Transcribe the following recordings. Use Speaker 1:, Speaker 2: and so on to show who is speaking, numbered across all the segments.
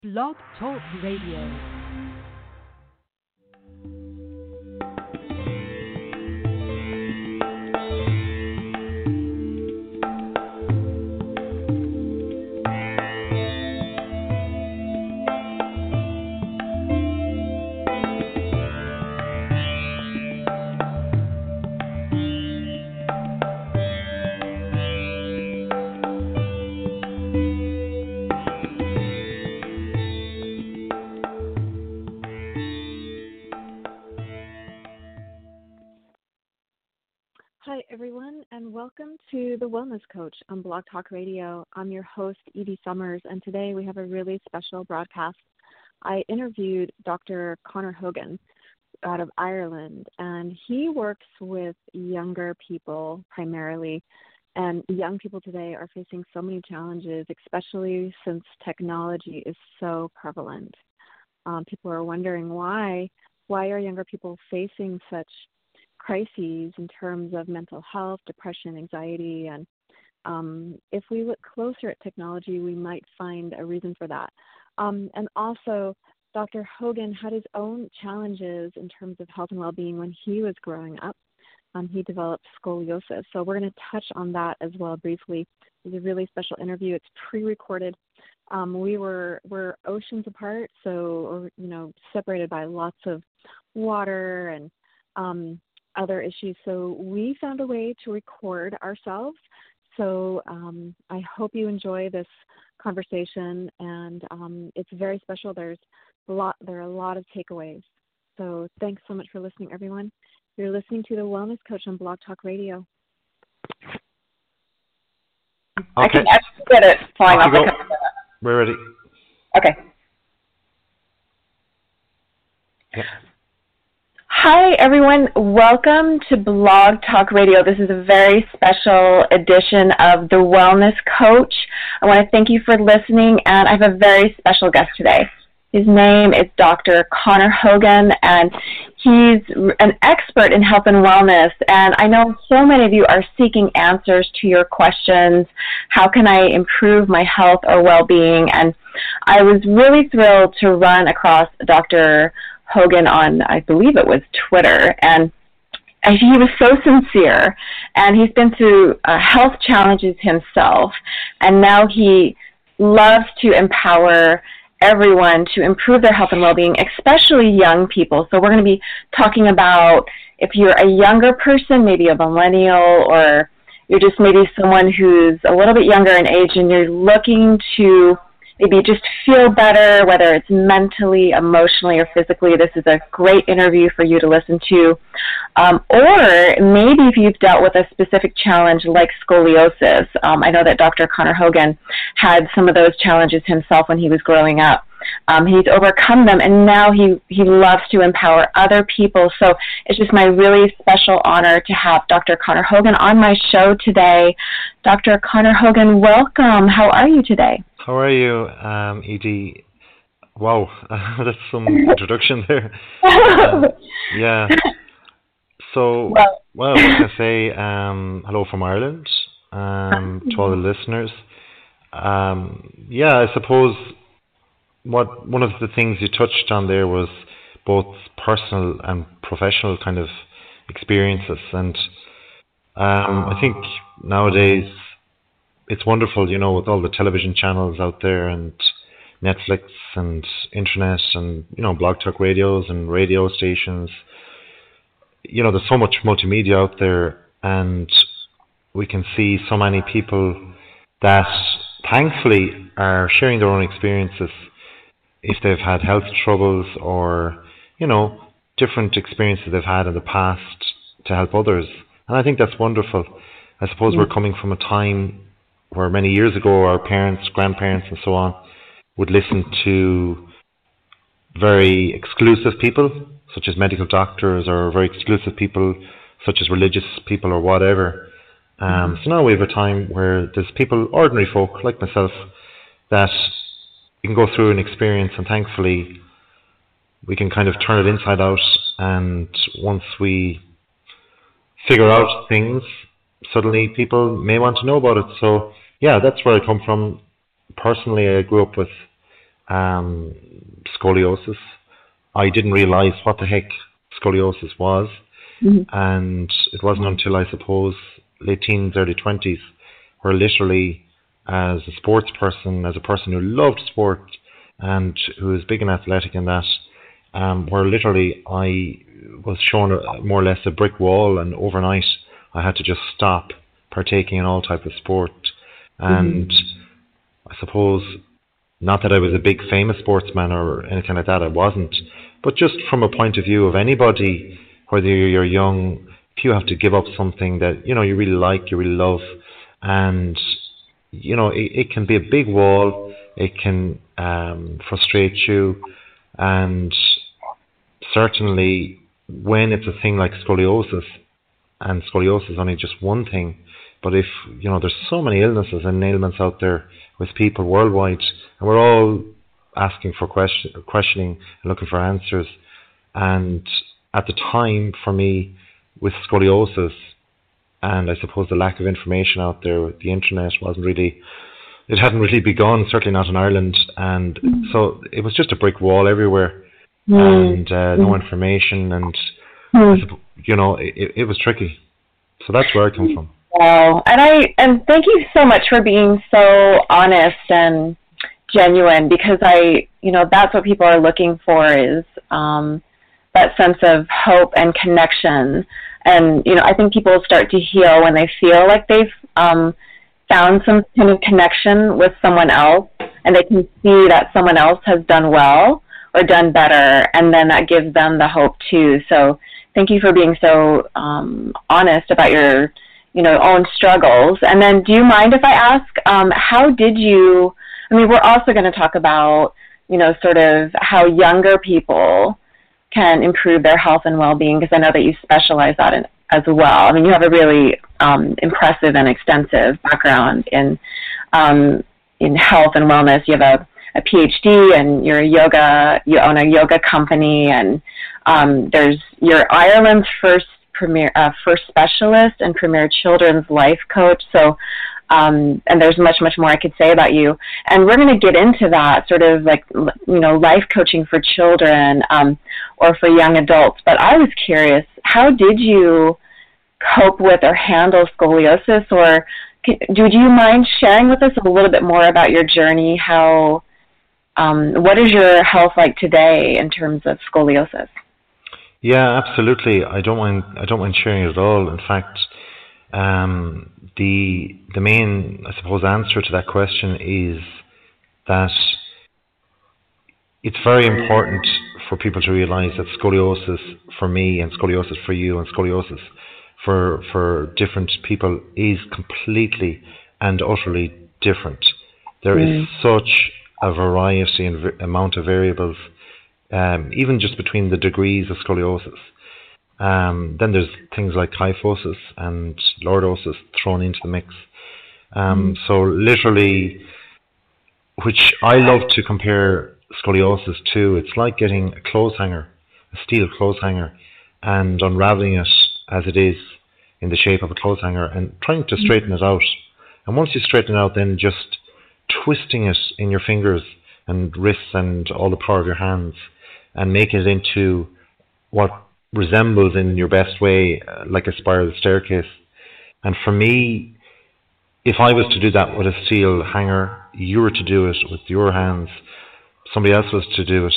Speaker 1: Blog Talk Radio. Hi, everyone, and welcome to The Wellness Coach on Blog Talk Radio. I'm your host, Edie Summers, and today we have a really special broadcast. I interviewed Dr. Conor Hogan out of Ireland, and he works with younger people primarily, and young people today are facing so many challenges, especially since technology is so prevalent. People are wondering why are younger people facing such crises in terms of mental health, depression, anxiety, and if we look closer at technology, we might find a reason for that. And also, Dr. Hogan had his own challenges in terms of health and well-being when he was growing up. He developed scoliosis, so we're going to touch on that as well briefly. It's a really special interview. It's pre-recorded. We're oceans apart, so separated by lots of water and other issues. So we found a way to record ourselves. So I hope you enjoy this conversation, and it's very special. There are a lot of takeaways. So thanks so much for listening, everyone. You're listening to The Wellness Coach on Blog Talk Radio.
Speaker 2: Okay. I can actually get it flying off the computer.
Speaker 3: We're ready.
Speaker 2: Okay.
Speaker 3: Yeah.
Speaker 2: Hi, everyone. Welcome to Blog Talk Radio. This is a very special edition of The Wellness Coach. I want to thank you for listening, and I have a very special guest today. His name is Dr. Conor Hogan, and he's an expert in health and wellness. And I know so many of you are seeking answers to your questions. How can I improve my health or well-being? And I was really thrilled to run across Dr. Hogan on, I believe it was Twitter, and he was so sincere, and he's been through health challenges himself, and now he loves to empower everyone to improve their health and well-being, especially young people. So we're going to be talking about if you're a younger person, maybe a millennial, or you're just maybe someone who's a little bit younger in age and you're looking to maybe just feel better, whether it's mentally, emotionally, or physically. This is a great interview for you to listen to. Or maybe if you've dealt with a specific challenge like scoliosis. I know that Dr. Conor Hogan had some of those challenges himself when he was growing up. He's overcome them, and now he loves to empower other people. So it's just my really special honor to have Dr. Conor Hogan on my show today. Dr. Conor Hogan, welcome. How are you today?
Speaker 3: How are you, Edie? Wow, that's some introduction there. Yeah. So, well, I can say hello from Ireland to all the listeners. I suppose one of the things you touched on there was both personal and professional kind of experiences, and I think nowadays it's wonderful, with all the television channels out there and Netflix and internet and, blog talk radios and radio stations. There's so much multimedia out there, and we can see so many people that thankfully are sharing their own experiences if they've had health troubles or, different experiences they've had in the past to help others. And I think that's wonderful. I suppose we're coming from a time where many years ago our parents, grandparents and so on would listen to very exclusive people, such as medical doctors, or very exclusive people, such as religious people or whatever. So now we have a time where there's people, ordinary folk like myself, that you can go through an experience, and thankfully we can kind of turn it inside out, and once we figure out things, suddenly people may want to know about it. So yeah, that's where I come from. Personally, I grew up with um, scoliosis. I didn't realize what the heck scoliosis was, and it wasn't until, I suppose, late teens, early 20s, where literally, as a sports person, as a person who loved sport and who was big and athletic in that, where literally I was shown more or less a brick wall, and overnight I had to just stop partaking in all type of sport. And I suppose, not that I was a big famous sportsman or anything like that, I wasn't, but just from a point of view of anybody, whether you're young, if you have to give up something that you really like, you really love, and it can be a big wall, it can frustrate you, and certainly when it's a thing like scoliosis, and scoliosis is only just one thing, but if there's so many illnesses and ailments out there with people worldwide, and we're all asking for questioning and looking for answers. And at the time, for me, with scoliosis, and I suppose the lack of information out there, the internet it hadn't really begun, certainly not in Ireland, and so it was just a brick wall everywhere, and no information, and it was tricky. So that's where I come from.
Speaker 2: Wow, and thank you so much for being so honest and genuine, because that's what people are looking for, is that sense of hope and connection. And I think people start to heal when they feel like they've found some kind of connection with someone else, and they can see that someone else has done well or done better, and then that gives them the hope too. So thank you for being so honest about your own struggles. And then, do you mind if I ask, how did you, we're also going to talk about, sort of how younger people can improve their health and well-being, because I know that you specialize that in as well. You have a really impressive and extensive background in health and wellness. You have a PhD, and you own a yoga company, and you're Ireland's first specialist and premier children's life coach. So, and there's much, much more I could say about you. And we're going to get into that sort of like, life coaching for children or for young adults. But I was curious, how did you cope with or handle scoliosis? Or would you mind sharing with us a little bit more about your journey? What is your health like today in terms of scoliosis?
Speaker 3: Yeah, absolutely. I don't mind sharing it at all. In fact, the main, I suppose, answer to that question is that it's very important for people to realize that scoliosis for me, and scoliosis for you, and scoliosis for different people is completely and utterly different. There is such a variety and amount of variables, even just between the degrees of scoliosis. Then there's things like kyphosis and lordosis thrown into the mix. So literally, which I love to compare scoliosis to, it's like getting a clothes hanger, a steel clothes hanger, and unraveling it as it is in the shape of a clothes hanger, and trying to straighten it out. And once you straighten it out, then just twisting it in your fingers and wrists and all the power of your hands, and make it into what resembles, in your best way, like a spiral staircase. And for me, if I was to do that with a steel hanger, you were to do it with your hands, somebody else was to do it,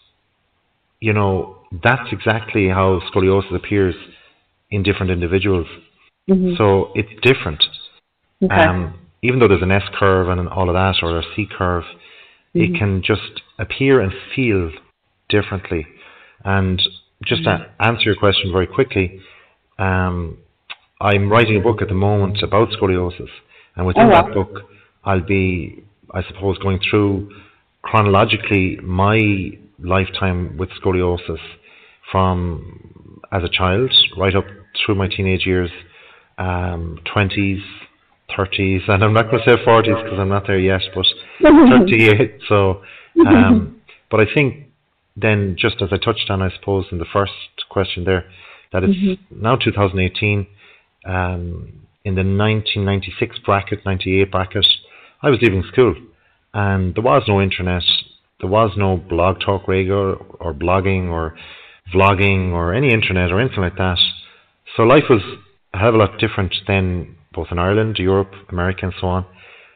Speaker 3: that's exactly how scoliosis appears in different individuals. So it's different. Okay. Even though there's an S curve and all of that, or a C curve, it can just appear and feel differently. And just to answer your question very quickly, I'm writing a book at the moment about scoliosis, and within that book I'll be, I suppose, going through chronologically my lifetime with scoliosis, from as a child right up through my teenage years, 20s, 30s, and I'm not going to say 40s because I'm not there yet, but 38. So, but I think then, just as I touched on, I suppose, in the first question there, that it's now 2018, in the 1996 bracket, 98 bracket, I was leaving school, and there was no internet. there was no blog talk radio or blogging or vlogging or any internet or anything like that. So life was a hell of a lot different then, both in Ireland, Europe, America, and so on.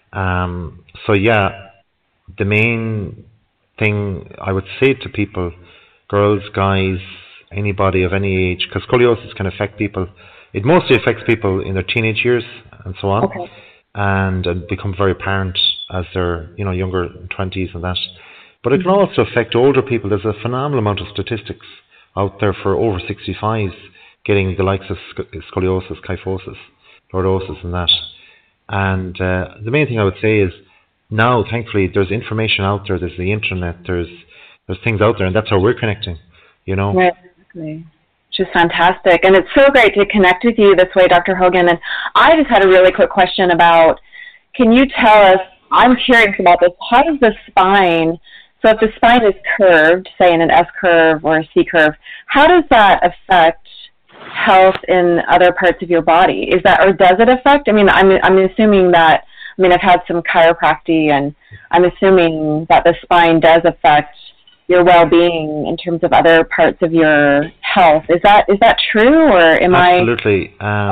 Speaker 3: So yeah, the main thing I would say to people, girls, guys, anybody of any age, because scoliosis can affect people. It mostly affects people in their teenage years and so on,
Speaker 2: Okay.
Speaker 3: and become very apparent as they're younger, 20s and that. But it can also affect older people. There's a phenomenal amount of statistics out there for over 65s getting the likes of scoliosis, kyphosis, lordosis and that. And the main thing I would say is now, thankfully, there's information out there. There's the internet. There's things out there, and that's how we're connecting.
Speaker 2: Right, exactly. Which is fantastic. And it's so great to connect with you this way, Dr. Hogan. And I just had a really quick question about, can you tell us, I'm curious about this, how does the spine, so if the spine is curved, say in an S curve or a C curve, how does that affect health in other parts of your body? Is that, or does it affect? I mean, I'm assuming that, I've had some chiropractic, and I'm assuming that the spine does affect your well-being in terms of other parts of your health. Is that true, or am
Speaker 3: Absolutely.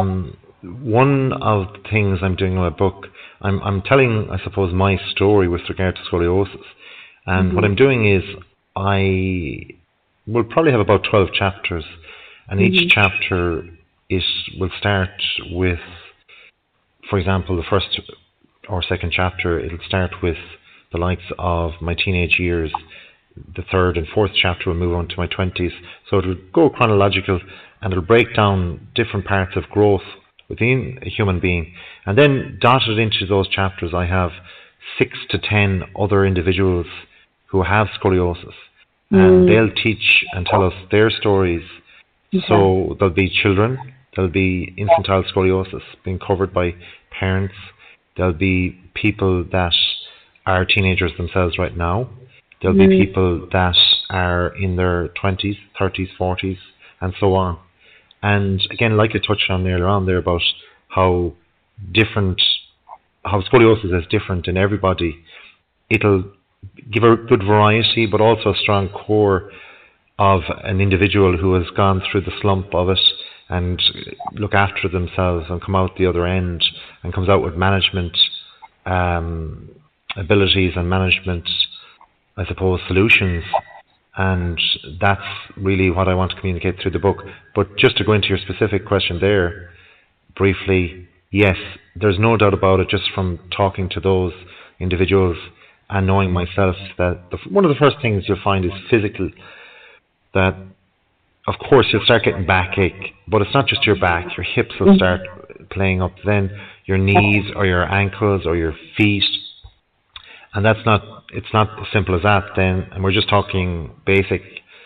Speaker 3: One of the things I'm doing in my book, I'm telling, I suppose, my story with regard to scoliosis. And what I'm doing is I will probably have about 12 chapters, and each chapter will start with, for example, the first or second chapter, it'll start with the likes of my teenage years. The third and fourth chapter will move on to my 20s. So it'll go chronological, and it'll break down different parts of growth within a human being. And then dotted into those chapters, I have 6 to 10 other individuals who have scoliosis. And they'll teach and tell us their stories. So there'll be children, there'll be infantile scoliosis being covered by parents. There'll be people that are teenagers themselves right now. There'll be people that are in their 20s, 30s, 40s, and so on. And again, like I touched on earlier on there about how scoliosis is different in everybody, it'll give a good variety, but also a strong core of an individual who has gone through the slump of it and look after themselves and come out the other end and comes out with management abilities and management, I suppose, solutions. And that's really what I want to communicate through the book. But just to go into your specific question there, briefly, yes, there's no doubt about it, just from talking to those individuals and knowing myself, that one of the first things you'll find is physical, that of course you'll start getting backache, but it's not just your back, your hips will start playing up, then your knees or your ankles or your feet. And it's not as simple as that then, and we're just talking basic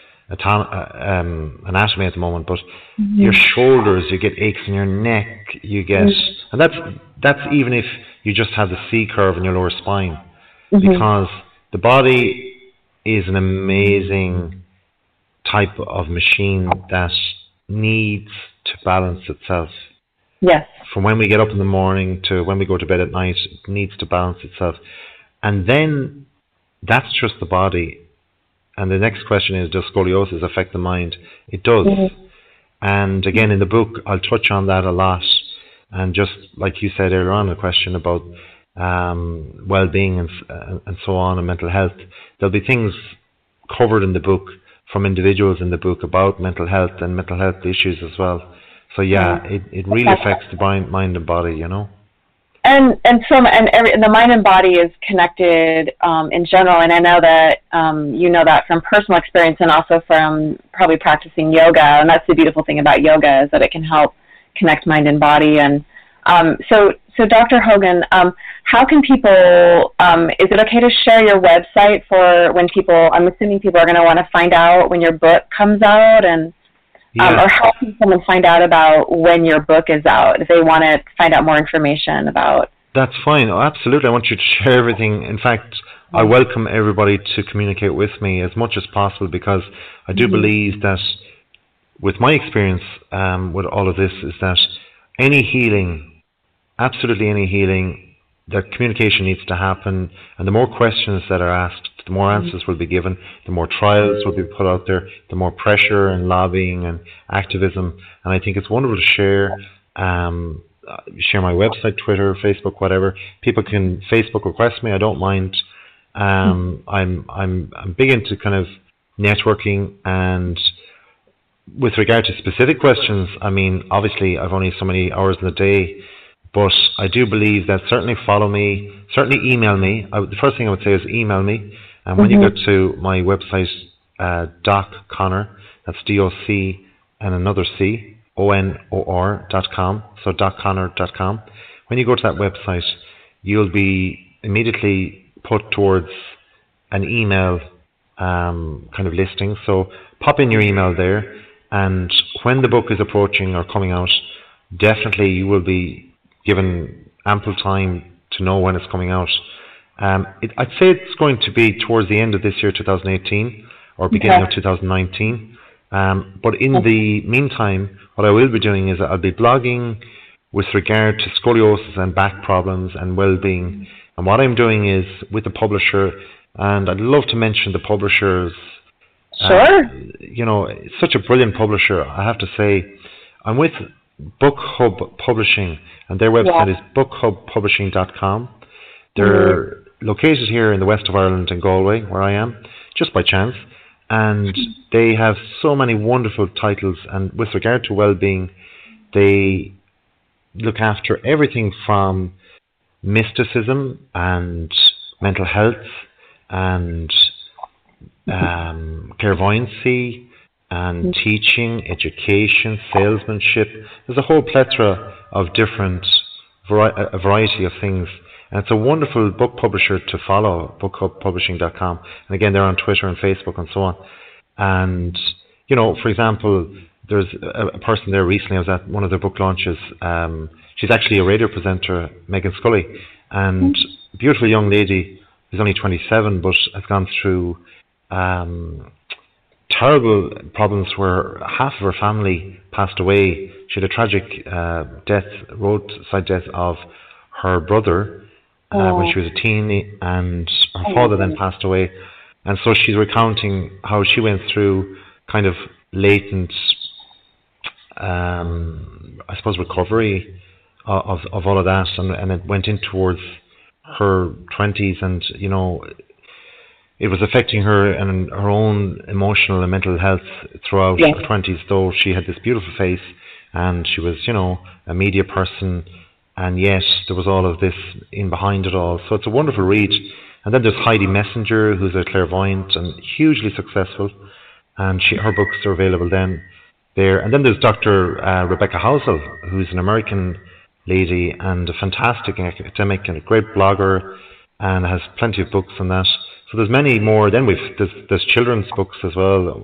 Speaker 3: anatomy at the moment, but your shoulders, you get aches in your neck, you get, and that's even if you just have the C curve in your lower spine, because the body is an amazing type of machine that needs to balance itself.
Speaker 2: Yes.
Speaker 3: From when we get up in the morning to when we go to bed at night, it needs to balance itself. And then that's just the body. And the next question is, does scoliosis affect the mind? It does. And again, in the book, I'll touch on that a lot. And just like you said earlier on, a question about well-being and so on, and mental health, there'll be things covered in the book from individuals in the book about mental health and mental health issues as well. So yeah, it really affects the mind and body, you know.
Speaker 2: And the mind and body is connected in general, and I know that you know that from personal experience and also from probably practicing yoga. And that's the beautiful thing about yoga, is that it can help connect mind and body. And so Dr. Hogan, how can people? Is it okay to share your website for when people? I'm assuming people are going to want to find out when your book comes out, and or how can someone find out about when your book is out if they want to find out more information about?
Speaker 3: That's fine. Oh, absolutely. I want you to share everything. In fact, I welcome everybody to communicate with me as much as possible, because I do believe that with my experience with all of this is that any healing, absolutely any healing, that communication needs to happen, and the more questions that are asked, the more answers will be given, the more trials will be put out there, the more pressure and lobbying and activism. And I think it's wonderful to share my website, Twitter, Facebook, whatever. People can Facebook request me. I don't mind. I'm big into kind of networking, and with regard to specific questions, I mean, obviously I've only so many hours in the day, but I do believe that certainly follow me, certainly email me. The first thing I would say is email me, and when you go to my website, Doc Conor, that's D-O-C and another C, ONOR.com, so docconor.com. When you go to that website, you'll be immediately put towards an email kind of listing. So pop in your email there, and when the book is approaching or coming out, definitely you will be given ample time to know when it's coming out. I'd say it's going to be towards the end of this year, 2018, or beginning of 2019. But in the meantime, what I will be doing is I'll be blogging with regard to scoliosis and back problems and well-being. And what I'm doing is with the publisher, and I'd love to mention the publishers.
Speaker 2: Sure.
Speaker 3: It's such a brilliant publisher. I have to say, I'm with Book Hub Publishing, and their website is bookhubpublishing.com. They're located here in the west of Ireland in Galway, where I am, just by chance. And they have so many wonderful titles, and with regard to well-being, they look after everything from mysticism and mental health and clairvoyancy and teaching, education, salesmanship. There's a whole plethora of different a variety of things. And it's a wonderful book publisher to follow, bookhubpublishing.com. And again, they're on Twitter and Facebook and so on. And, for example, there's a person there recently. I was at one of their book launches. She's actually a radio presenter, Megan Scully. And a beautiful young lady who's only 27, but has gone through terrible problems where half of her family passed away. She had a tragic roadside death of her brother when she was a teen, and her father then passed away. And so she's recounting how she went through kind of latent, I suppose, recovery of all of that, and it went in towards her 20s, and it was affecting her and her own emotional and mental health throughout her 20s, though she had this beautiful face and she was, a media person, and yet there was all of this in behind it all. So it's a wonderful read. And then there's Heidi Messenger, who's a clairvoyant and hugely successful, and her books are available then there. And then there's Dr. Rebecca Housel, who's an American lady and a fantastic academic and a great blogger, and has plenty of books on that. So there's many more. Then there's children's books as well,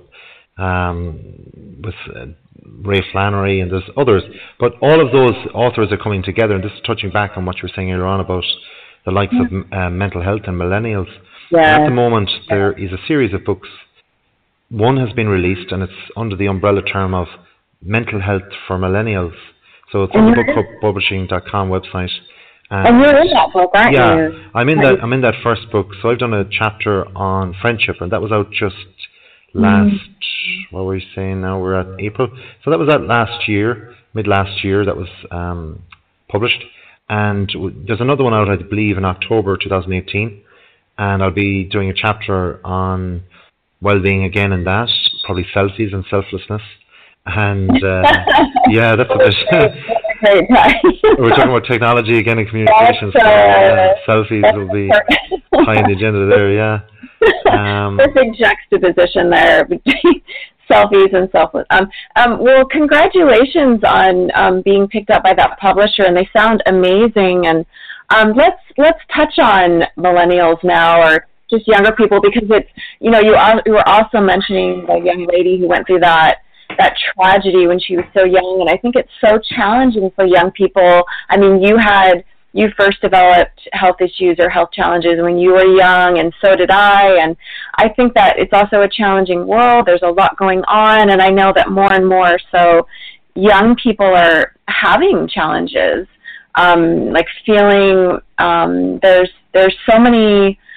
Speaker 3: with Ray Flannery, and there's others. But all of those authors are coming together, and this is touching back on what you were saying earlier on about the likes of mental health and millennials. Yeah. At the moment, there is a series of books. One has been released, and it's under the umbrella term of Mental Health for Millennials. So it's on the bookhubpublishing.com website.
Speaker 2: And you're in that book, aren't you?
Speaker 3: Yeah, I'm in that first book. So I've done a chapter on friendship, and that was out just last. What were we saying now? We're at April. So that was out last year, mid last year. That was published, and there's another one out, I believe, in October 2018, and I'll be doing a chapter on well-being again in that, probably selfies and selflessness, and yeah, that's a bit.
Speaker 2: Great time.
Speaker 3: We're talking about technology again and communications. Selfies will be high on the agenda there, yeah.
Speaker 2: Perfect juxtaposition there between selfies and selfless. Well, congratulations on being picked up by that publisher, and they sound amazing. And let's touch on millennials now, or just younger people, because it's, you were also mentioning the young lady who went through that tragedy when she was so young, and I think it's so challenging for young people. I mean, you first developed health issues or health challenges when you were young, and so did I, and I think that it's also a challenging world. There's a lot going on, and I know that more and more so young people are having challenges, like feeling there's so many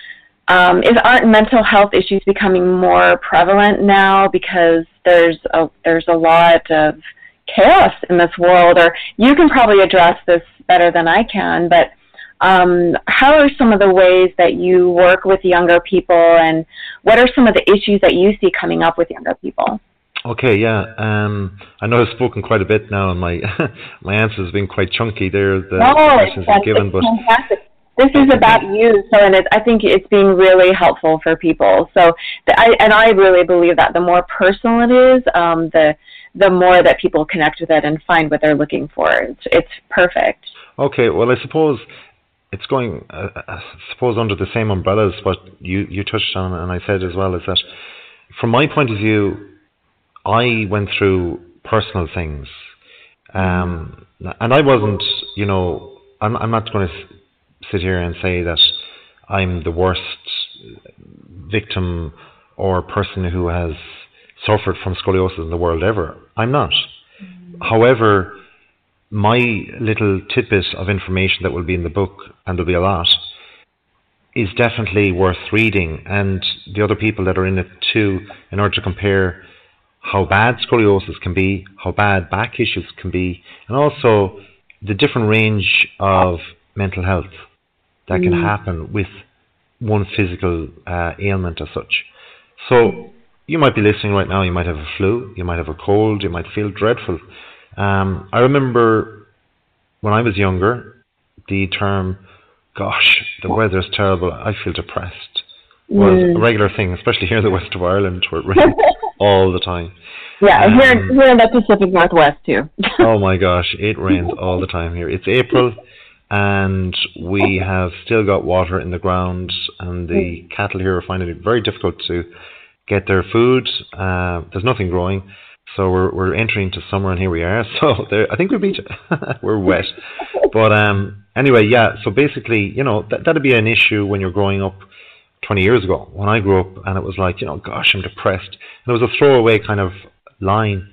Speaker 2: aren't mental health issues becoming more prevalent now because there's a lot of chaos in this world? Or you can probably address this better than I can, but how are some of the ways that you work with younger people, and what are some of the issues that you see coming up with younger people?
Speaker 3: Okay, yeah. I know I've spoken quite a bit now, and my my answers have been quite chunky there, the questions you've given, but
Speaker 2: fantastic. This is about you, so I think it's being really helpful for people. So, I really believe that the more personal it is, the more that people connect with it and find what they're looking for. It's perfect.
Speaker 3: Okay, well, I suppose it's going, I suppose, under the same umbrella as what you touched on, and I said as well, is that from my point of view, I went through personal things, and I wasn't, I'm not going to sit here and say that I'm the worst victim or person who has suffered from scoliosis in the world ever. I'm not. However, my little tidbit of information that will be in the book, and there'll be a lot, is definitely worth reading, and the other people that are in it too, in order to compare how bad scoliosis can be, how bad back issues can be, and also the different range of mental health that can happen with one physical ailment as such. So you might be listening right now, you might have a flu, you might have a cold, you might feel dreadful. I remember when I was younger, the term, gosh, the weather's terrible, I feel depressed, was a regular thing, especially here in the west of Ireland, where it rains all the time.
Speaker 2: Yeah, here in the Pacific Northwest too.
Speaker 3: Oh my gosh, it rains all the time here. It's April, and we have still got water in the ground, and the cattle here are finding it very difficult to get their food. There's nothing growing, so we're entering into summer, and here we are. So I think we beat it. We're wet, but anyway, yeah. So basically, that'd be an issue when you're growing up 20 years ago. When I grew up, and it was like, gosh, I'm depressed, and it was a throwaway kind of line.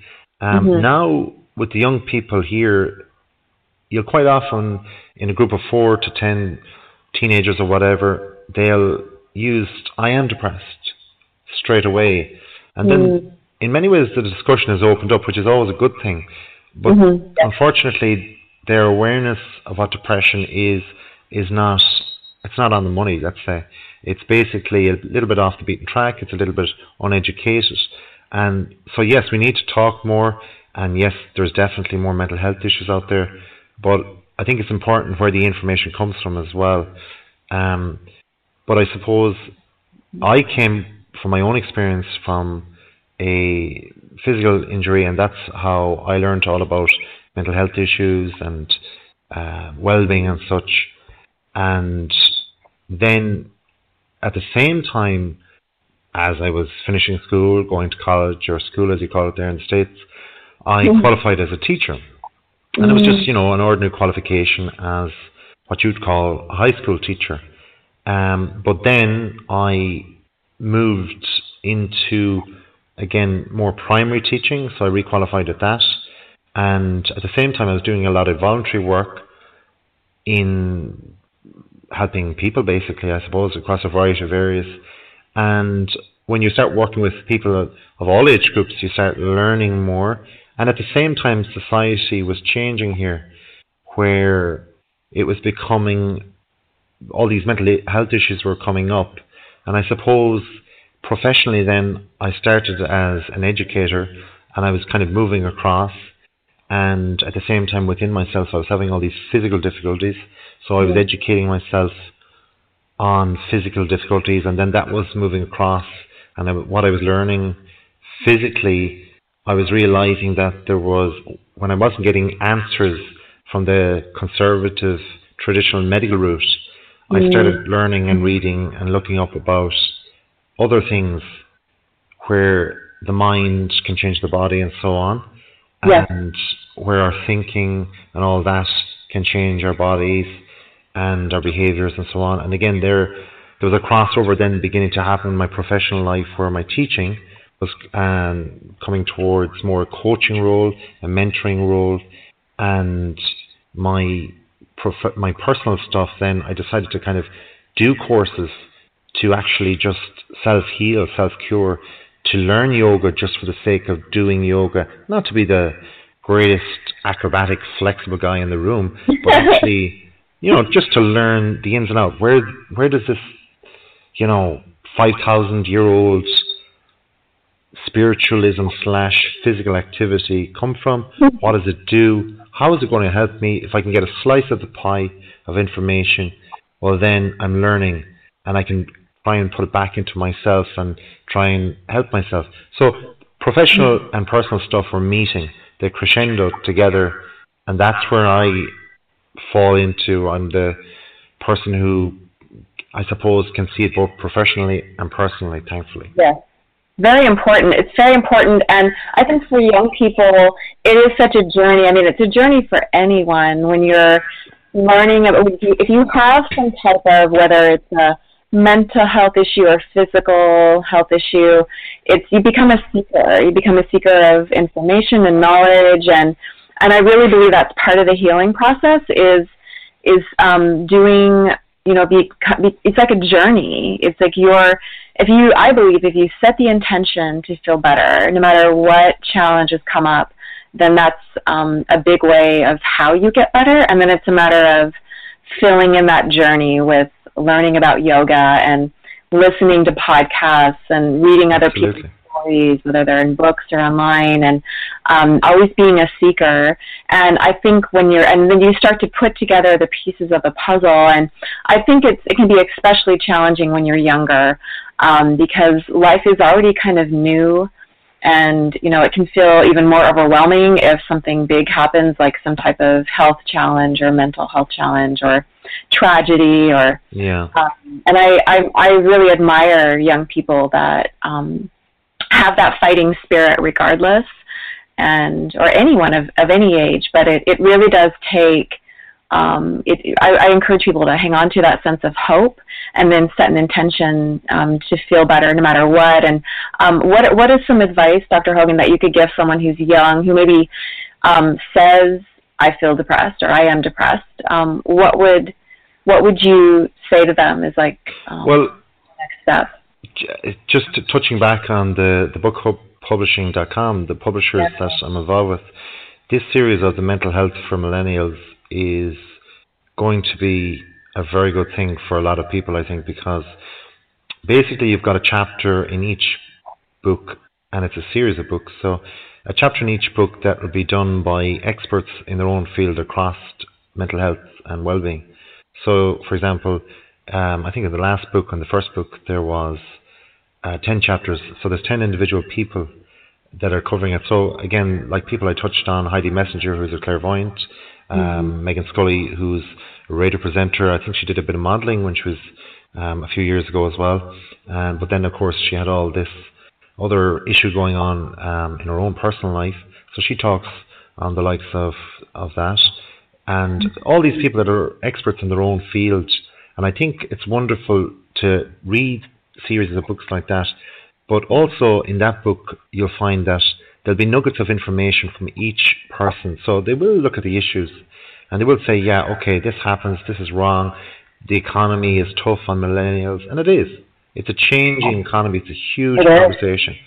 Speaker 3: Now with the young people here, you'll quite often, in a group of 4 to 10 teenagers or whatever, they'll use "I am depressed" straight away, and then in many ways the discussion is opened up, which is always a good thing. But unfortunately, their awareness of what depression is not, it's not on the money, let's say. It's basically a little bit off the beaten track. It's a little bit uneducated, and so yes, we need to talk more. And yes, there's definitely more mental health issues out there, but I think it's important where the information comes from as well. But I suppose I came from my own experience from a physical injury, and that's how I learned all about mental health issues and well-being and such. And then at the same time, as I was finishing school, going to college, or school as you call it there in the States, I qualified as a teacher. And it was just, an ordinary qualification as what you'd call a high school teacher. But then I moved into, again, more primary teaching, so I requalified at that. And at the same time, I was doing a lot of voluntary work in helping people, basically, I suppose, across a variety of areas. And when you start working with people of all age groups, you start learning more. And at the same time, society was changing here, where it was becoming, all these mental health issues were coming up. And I suppose professionally then, I started as an educator, and I was kind of moving across. And at the same time, within myself, I was having all these physical difficulties. So I was educating myself on physical difficulties, and then that was moving across. And what I was learning physically, I was realizing that there was, when I wasn't getting answers from the conservative, traditional medical route, I started learning and reading and looking up about other things where the mind can change the body and so on, and where our thinking and all that can change our bodies and our behaviours and so on. And again, there was a crossover then beginning to happen in my professional life, where my teaching was coming towards more a coaching role, a mentoring role, and my personal stuff. Then I decided to kind of do courses to actually just self-heal, self-cure, to learn yoga just for the sake of doing yoga, not to be the greatest acrobatic, flexible guy in the room, but actually, just to learn the ins and outs. Where does this, 5,000-year-old spiritualism / physical activity come from? What does it do? How is it going to help me? If I can get a slice of the pie of information, well, then I'm learning, and I can try and put it back into myself and try and help myself. So professional and personal stuff are meeting. They crescendo together, and that's where I fall into. I'm the person who, I suppose, can see it both professionally and personally, thankfully.
Speaker 2: Yes. Very important. It's very important, and I think for young people, it is such a journey. I mean, it's a journey for anyone when you're learning. If you have some type of, whether it's a mental health issue or physical health issue, you become a seeker. You become a seeker of information and knowledge, and I really believe that's part of the healing process. Is doing. It's like a journey. It's like I believe if you set the intention to feel better, no matter what challenges come up, then that's a big way of how you get better. And then it's a matter of filling in that journey with learning about yoga and listening to podcasts and reading other people's stories, whether they're in books or online, and always being a seeker. And I think and then you start to put together the pieces of a puzzle, and I think it can be especially challenging when you're younger, because life is already kind of new, and it can feel even more overwhelming if something big happens, like some type of health challenge or mental health challenge or tragedy, or and I really admire young people that have that fighting spirit regardless, or anyone of any age, but it really does take, I encourage people to hang on to that sense of hope and then set an intention to feel better no matter what. And what is some advice, Dr. Hogan, that you could give someone who's young, who maybe says, I feel depressed or I am depressed? What would you say to them is like the next step?
Speaker 3: Just touching back on the bookpublishing.com, the publishers that I'm involved with, this series of the mental health for millennials is going to be a very good thing for a lot of people, I think, because basically you've got a chapter in each book, and it's a series of books. So a chapter in each book that will be done by experts in their own field across mental health and well-being. So, for example, I think in the last book, in the first book, there was 10 chapters. So there's 10 individual people that are covering it. So again, like people I touched on, Heidi Messenger, who's a clairvoyant, Megan Scully, who's a radio presenter. I think she did a bit of modelling when she was a few years ago as well. But then, of course, she had all this other issue going on in her own personal life. So she talks on the likes of that. And all these people that are experts in their own field. And I think it's wonderful to read series of books like that. But also in that book, you'll find that there'll be nuggets of information from each person. So they will look at the issues and they will say, yeah, okay, this happens, this is wrong. The economy is tough on millennials. And it is. It's a changing economy. It's a huge conversation.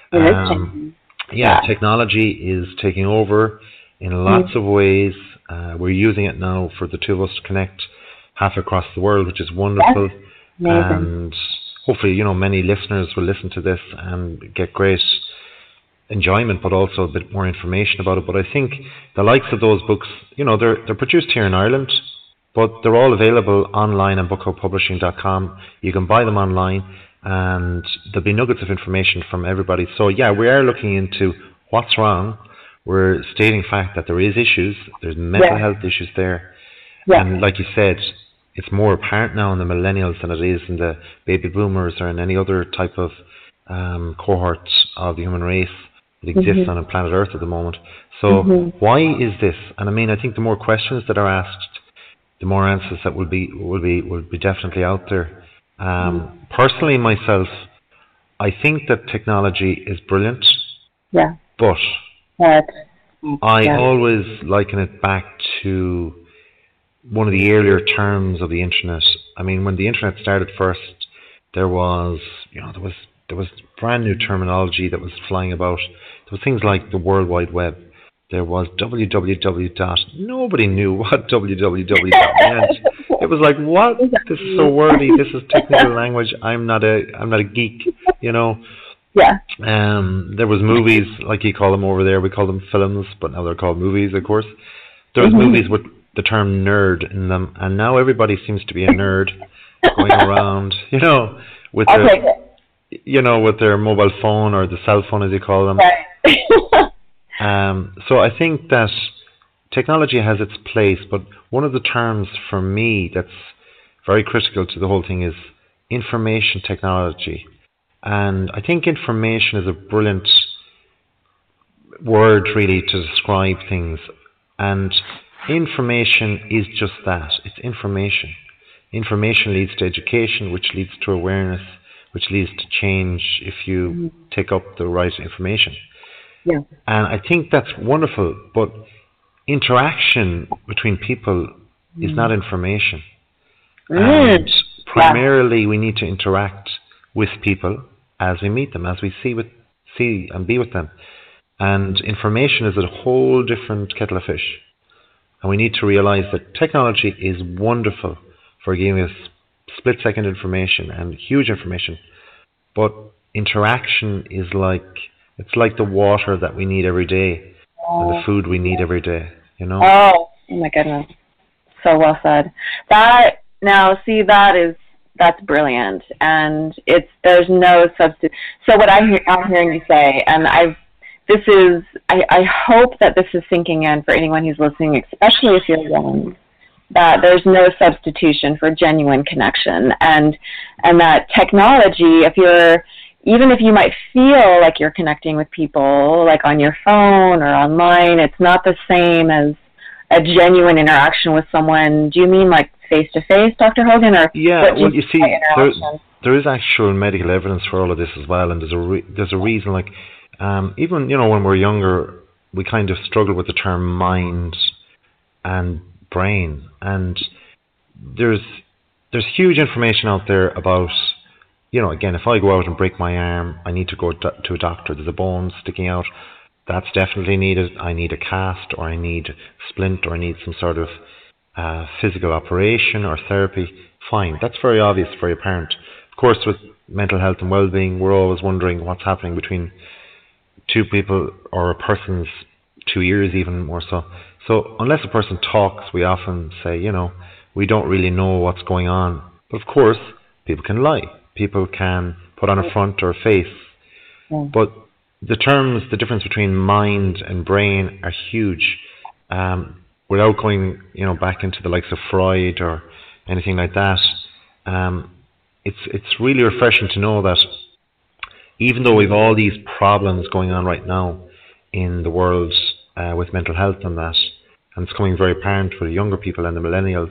Speaker 3: Technology is taking over in lots of ways. We're using it now for the two of us to connect half across the world, which is wonderful. And hopefully, many listeners will listen to this and get great enjoyment, but also a bit more information about it. But I think the likes of those books, they're produced here in Ireland, but they're all available online on bookpublishing.com. You can buy them online, and there'll be nuggets of information from everybody. So yeah, we are looking into what's wrong. We're stating fact that there is issues. There's mental health issues there. And like you said, it's more apparent now in the millennials than it is in the baby boomers or in any other type of cohort of the human race that exists on planet Earth at the moment. So why is this? And I mean, I think the more questions that are asked, the more answers that will be definitely out there. Personally, myself, I think that technology is brilliant. But I always liken it back to one of the earlier terms of the internet. I mean, when the internet started first, There was, there was brand new terminology that was flying about. There were things like the World Wide Web. There was www dot. Nobody knew what www dot meant. It was like, what? This is so wordy. This is technical language. I'm not a geek, you know.
Speaker 2: Yeah.
Speaker 3: There was movies, like you call them over there. We call them films, but now they're called movies, of course. There was movies with the term nerd in them, and now everybody seems to be a nerd going around, you know, with with their mobile phone or the cell phone, as you call them.
Speaker 2: Right.
Speaker 3: So I think that technology has its place, but one of the terms for me that's very critical to the whole thing is information technology. And I think information is a brilliant word, really, to describe things. And information is just that. It's information. Information leads to education, which leads to awareness, which leads to change if you take up the right information.
Speaker 2: Yeah.
Speaker 3: And I think that's wonderful, but interaction between people is not information. And primarily we need to interact with people as we meet them, as we see and be with them. And information is a whole different kettle of fish. And we need to realize that technology is wonderful for giving us split-second information and huge information. But interaction is it's like the water that we need every day and the food we need every day, you know?
Speaker 2: Oh my goodness. So well said. That's brilliant. And there's no substitute. So what I'm hearing you say, and I hope that this is sinking in for anyone who's listening, especially if you're young, that there's no substitution for genuine connection, and that technology, even if you might feel like you're connecting with people, like on your phone or online, it's not the same as a genuine interaction with someone. Do you mean like face-to-face, Dr. Hogan? Or
Speaker 3: yeah, well, you see, there is actual medical evidence for all of this as well, and there's a reason, like, even, when we're younger, we kind of struggle with the term mind and brain, and there's huge information out there about, again, if I go out and break my arm, I need to go to a doctor. There's a bone sticking out. That's definitely needed. I need a cast, or I need a splint, or I need some sort of physical operation or therapy. Fine. That's very obvious, very apparent. Of course, with mental health and well-being, we're always wondering what's happening between two people or a person's 2 years, even more so. So unless a person talks, we often say, we don't really know what's going on. But of course, people can lie. People can put on a front or a face. Yeah. But the difference between mind and brain are huge. Without going, back into the likes of Freud or anything like that, it's really refreshing to know that even though we've all these problems going on right now in the world with mental health and that, and it's becoming very apparent for the younger people and the millennials,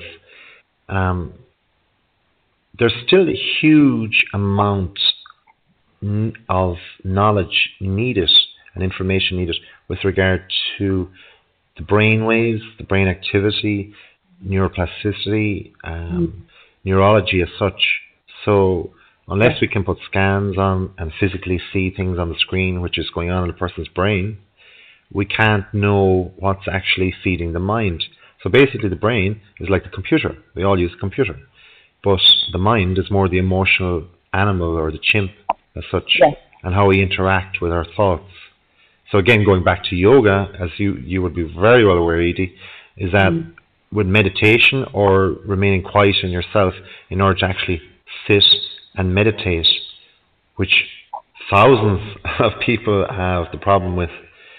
Speaker 3: there's still a huge amount of knowledge needed and information needed with regard to the brain waves, the brain activity, neuroplasticity, neurology as such. So unless we can put scans on and physically see things on the screen which is going on in a person's brain, we can't know what's actually feeding the mind. So basically the brain is like the computer. We all use a computer. But the mind is more the emotional animal or the chimp as such, and how we interact with our thoughts. So again, going back to yoga, as you would be very well aware, Edie, is that with meditation or remaining quiet in yourself in order to actually sit and meditate, which thousands of people have the problem with,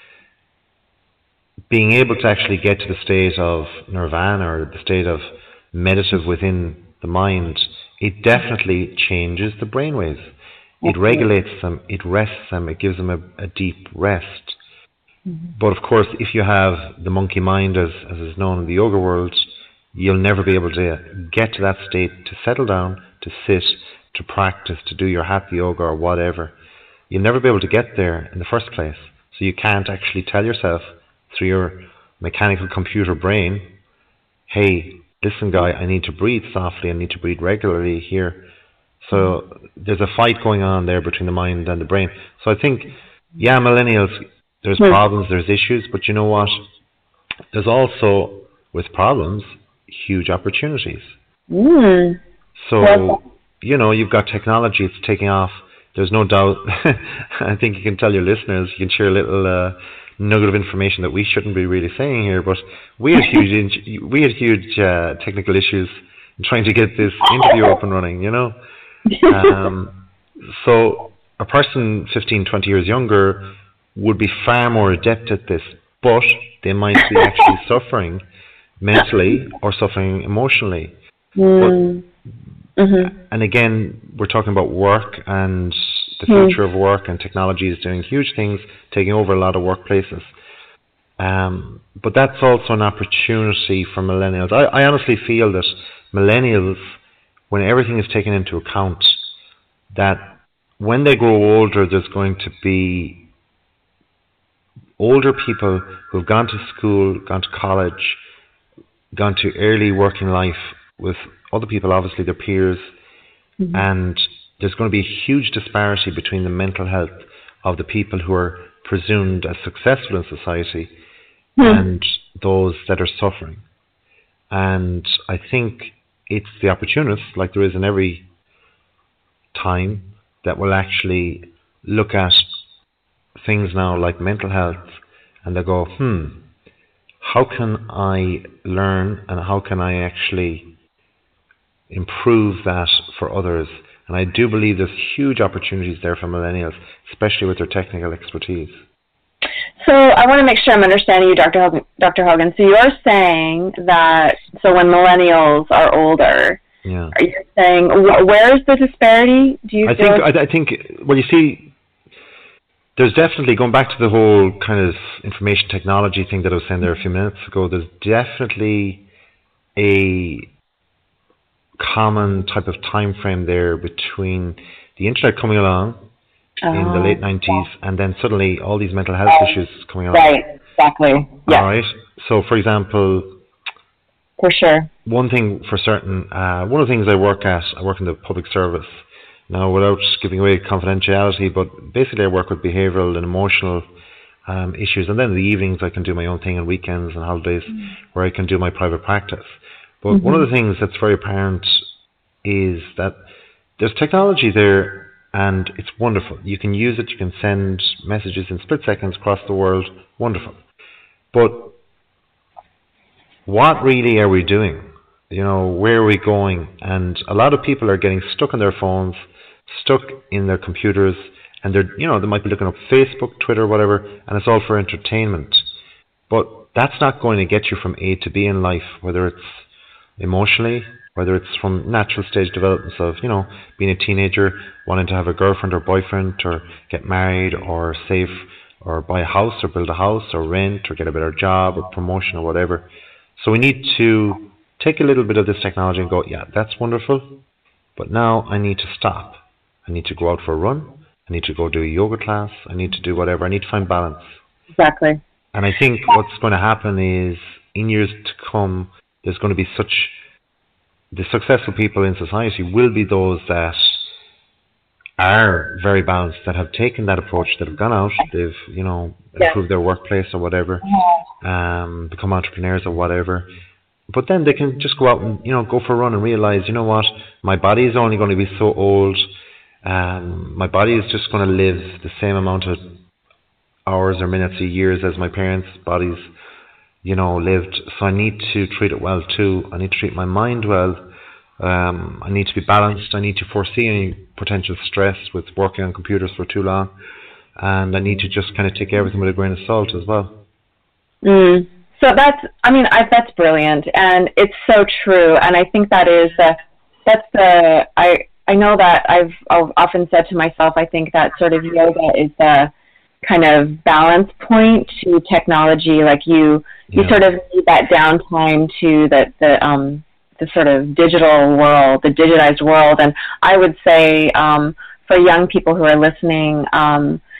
Speaker 3: being able to actually get to the state of nirvana or the state of meditative within the mind, it definitely changes the brainwaves. It regulates them, it rests them, it gives them a deep rest. But of course, if you have the monkey mind, as is known in the yoga world, you'll never be able to get to that state, to settle down, to sit, to practice, to do your hatha yoga or whatever. You'll never be able to get there in the first place. So you can't actually tell yourself through your mechanical computer brain, hey, listen guy, I need to breathe softly, I need to breathe regularly here. So there's a fight going on there between the mind and the brain. So I think, yeah, millennials, there's problems, there's issues, but you know what? There's also, with problems, huge opportunities. So, you know, you've got technology, it's taking off. There's no doubt. I think you can tell your listeners, you can share a little nugget of information that we shouldn't be really saying here, but we had huge technical issues in trying to get this interview up and running, you know. So a person 15, 20 years younger would be far more adept at this, but they might be actually suffering mentally or suffering emotionally. And again, we're talking about work and the future of work, and technology is doing huge things, taking over a lot of workplaces. But that's also an opportunity for millennials. I honestly feel that millennials, when everything is taken into account, that when they grow older, there's going to be older people who've gone to school, gone to college, gone to early working life with other people, obviously their peers, and there's going to be a huge disparity between the mental health of the people who are presumed as successful in society and those that are suffering. And I think it's the opportunists, like there is in every time, that will actually look at things now like mental health and they go, how can I learn and how can I actually improve that for others? And I do believe there's huge opportunities there for millennials, especially with their technical expertise.
Speaker 2: So I want to make sure I'm understanding you, Dr. Hogan. So you're saying that, so when millennials are older, are you saying, where is the disparity? Do you
Speaker 3: I think, well, you see, there's definitely, going back to the whole kind of information technology thing that I was saying there a few minutes ago, there's definitely a common type of time frame there between the internet coming along in the late 90s and then suddenly all these mental health issues coming along.
Speaker 2: Right, exactly.
Speaker 3: Yeah. All right. So, for example,
Speaker 2: for sure,
Speaker 3: one thing for certain, one of the things I work in the public service. Now, without giving away confidentiality, but basically I work with behavioural and emotional issues, and then in the evenings I can do my own thing, and weekends and holidays where I can do my private practice. But one of the things that's very apparent is that there's technology there and it's wonderful. You can use it, you can send messages in split seconds across the world, wonderful. But what really are we doing? You know, where are we going? And a lot of people are getting stuck on their phones, stuck in their computers, and they might be looking up Facebook, Twitter, whatever, and it's all for entertainment. But that's not going to get you from A to B in life, whether it's emotionally, whether it's from natural stage developments of, being a teenager, wanting to have a girlfriend or boyfriend, or get married, or save, or buy a house, or build a house, or rent, or get a better job, or promotion, or whatever. So we need to take a little bit of this technology and go, yeah, that's wonderful, but now I need to stop. I need to go out for a run. I need to go do a yoga class. I need to do whatever. I need to find balance.
Speaker 2: Exactly.
Speaker 3: And I think what's going to happen is, in years to come, there's going to be the successful people in society will be those that are very balanced, that have taken that approach, that have gone out, they've, improved their workplace or whatever, become entrepreneurs or whatever. But then they can just go out and, go for a run and realize, you know what, my body is only going to be so old. My body is just going to live the same amount of hours or minutes or years as my parents' bodies, lived. So I need to treat it well too. I need to treat my mind well. I need to be balanced. I need to foresee any potential stress with working on computers for too long. And I need to just kind of take everything with a grain of salt as well.
Speaker 2: So that's brilliant, and it's so true. And I think I know that I've often said to myself, I think that sort of yoga is the kind of balance point to technology. Like you sort of need that downtime to the sort of digital world, the digitized world. And I would say for young people who are listening,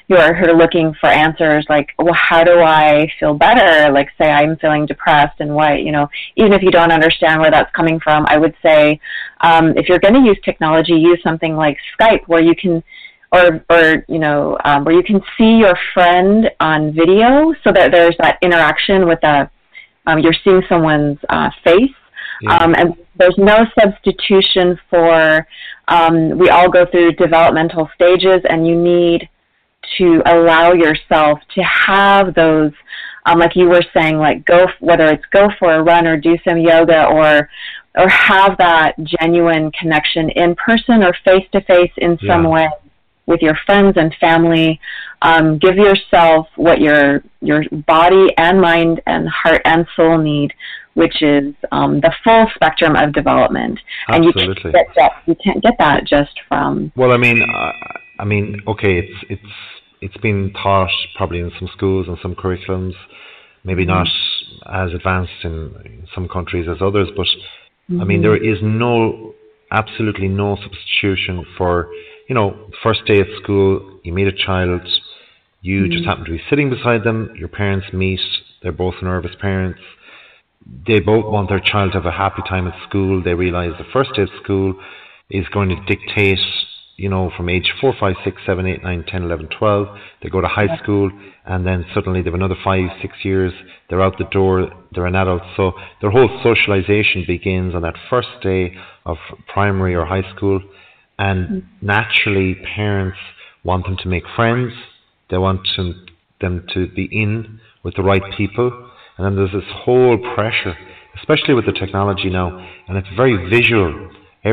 Speaker 2: you're sort of looking for answers like, well, how do I feel better? Like, say I'm feeling depressed, and what, even if you don't understand where that's coming from, I would say, if you're going to use technology, use something like Skype, where you can, where you can see your friend on video, so that there's that interaction with you're seeing someone's face.
Speaker 3: Yeah.
Speaker 2: And there's no substitution for, we all go through developmental stages, and you need to allow yourself to have those, like you were saying, like whether it's go for a run or do some yoga, or have that genuine connection in person or face-to-face in some way with your friends and family. Give yourself what your body and mind and heart and soul need, which is the full spectrum of development.
Speaker 3: Absolutely.
Speaker 2: And you can't get that just from.
Speaker 3: Well, I mean, okay, it's been taught probably in some schools and some curriculums, maybe not as advanced in some countries as others, but I mean, there is absolutely no substitution for, first day at school, you meet a child, you just happen to be sitting beside them, your parents meet, they're both nervous parents, they both want their child to have a happy time at school, they realize the first day of school is going to dictate, from age 4, 5, 6, 7, 8, 9, 10, 11, 12, they go to high school, and then suddenly they have another 5, 6 years, they're out the door, they're an adult, so their whole socialization begins on that first day of primary or high school, and naturally parents want them to make friends, they want them to be in with the right people, and then there's this whole pressure, especially with the technology now, and it's very visual.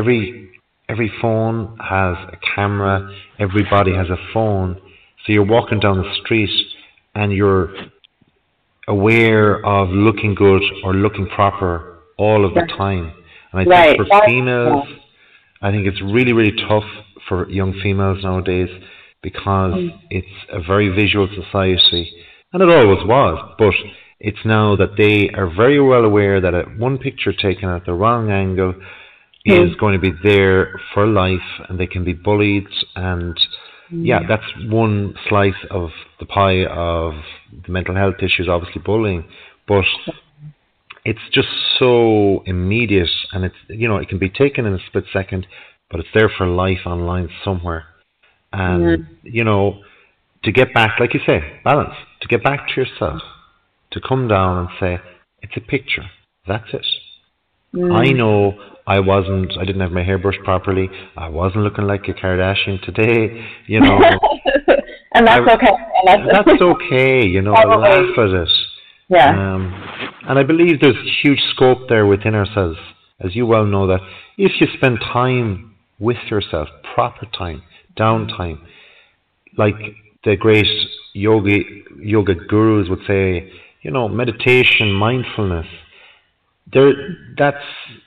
Speaker 3: Every phone has a camera, everybody has a phone, so you're walking down the street and you're aware of looking good or looking proper all of the time. And I think for females, I think it's really, really tough for young females nowadays, because it's a very visual society, and it always was, but it's now that they are very well aware that one picture taken at the wrong angle is going to be there for life, and they can be bullied, and that's one slice of the pie of the mental health issues, obviously bullying, but it's just so immediate, and it's, it can be taken in a split second, but it's there for life online somewhere. And to get back, like you say, balance, to get back to yourself, to come down and say, it's a picture, that's it. I know I didn't have my hair brushed properly, I wasn't looking like a Kardashian today,
Speaker 2: and that's okay.
Speaker 3: That's okay, laugh at it.
Speaker 2: Yeah.
Speaker 3: And I believe there's huge scope there within ourselves, as you well know, that if you spend time with yourself, proper time, downtime, like the great yoga gurus would say, meditation, mindfulness, that's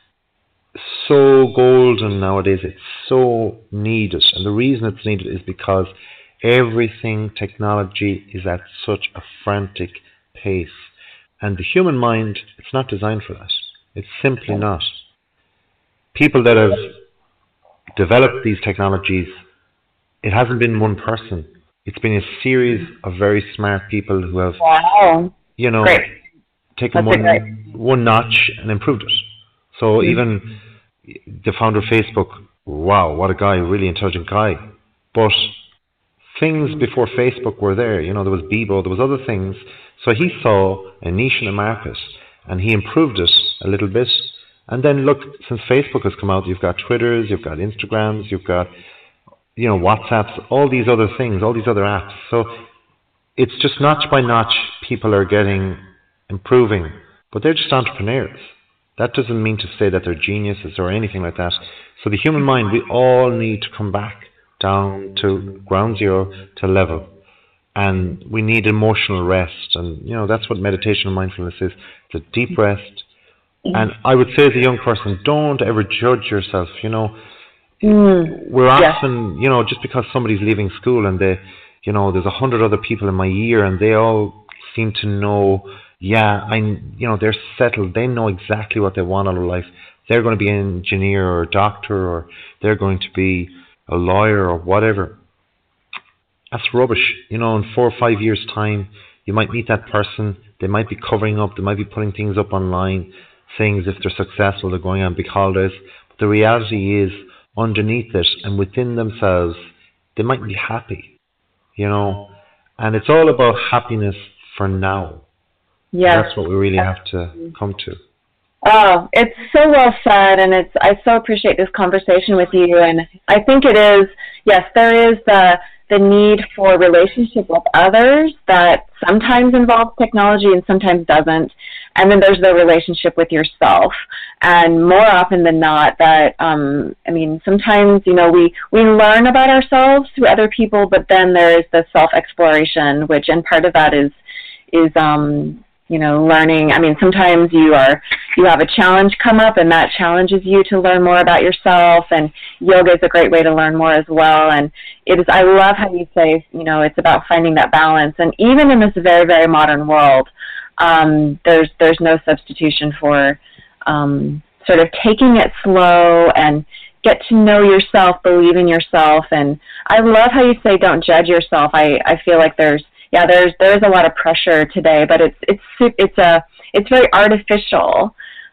Speaker 3: so golden nowadays. It's so needed, and the reason it's needed is because everything technology is at such a frantic pace, and the human mind, it's not designed for that. It's simply not. People that have developed these technologies, it hasn't been one person. It's been a series of very smart people who have, taken one notch and improved it. So even the founder of Facebook, wow, what a guy, really intelligent guy. But things before Facebook were there. There was Bebo, there was other things. So he saw a niche in the market, and he improved it a little bit. And then look, since Facebook has come out, you've got Twitters, you've got Instagrams, you've got WhatsApps, all these other things, all these other apps. So it's just notch by notch, people are improving, but they're just entrepreneurs. That doesn't mean to say that they're geniuses or anything like that. So the human mind, we all need to come back down to ground zero, to level. And we need emotional rest. And, that's what meditation and mindfulness is. It's a deep rest. And I would say as a young person, don't ever judge yourself, We're often, just because somebody's leaving school and there's 100 other people in my year and they all seem to know, they're settled. They know exactly what they want out of life. They're going to be an engineer or a doctor, or they're going to be a lawyer or whatever. That's rubbish. In 4 or 5 years' time, you might meet that person. They might be covering up. They might be putting things up online, saying as if they're successful, they're going on big holidays. But the reality is, underneath it and within themselves, they might be happy. And it's all about happiness for now.
Speaker 2: Yes.
Speaker 3: That's what we really have to come to.
Speaker 2: Oh, it's so well said, and I so appreciate this conversation with you. And I think it is, yes, there is the need for relationship with others that sometimes involves technology and sometimes doesn't. And then there's the relationship with yourself. And more often than not, that sometimes we learn about ourselves through other people, but then there is the self-exploration, and part of that is learning. Sometimes you have a challenge come up, and that challenges you to learn more about yourself, and yoga is a great way to learn more as well. And I love how you say, it's about finding that balance. And even in this very, very modern world, there's no substitution for sort of taking it slow and get to know yourself, believe in yourself. And I love how you say don't judge yourself. I feel like there is a lot of pressure today, but it's very artificial.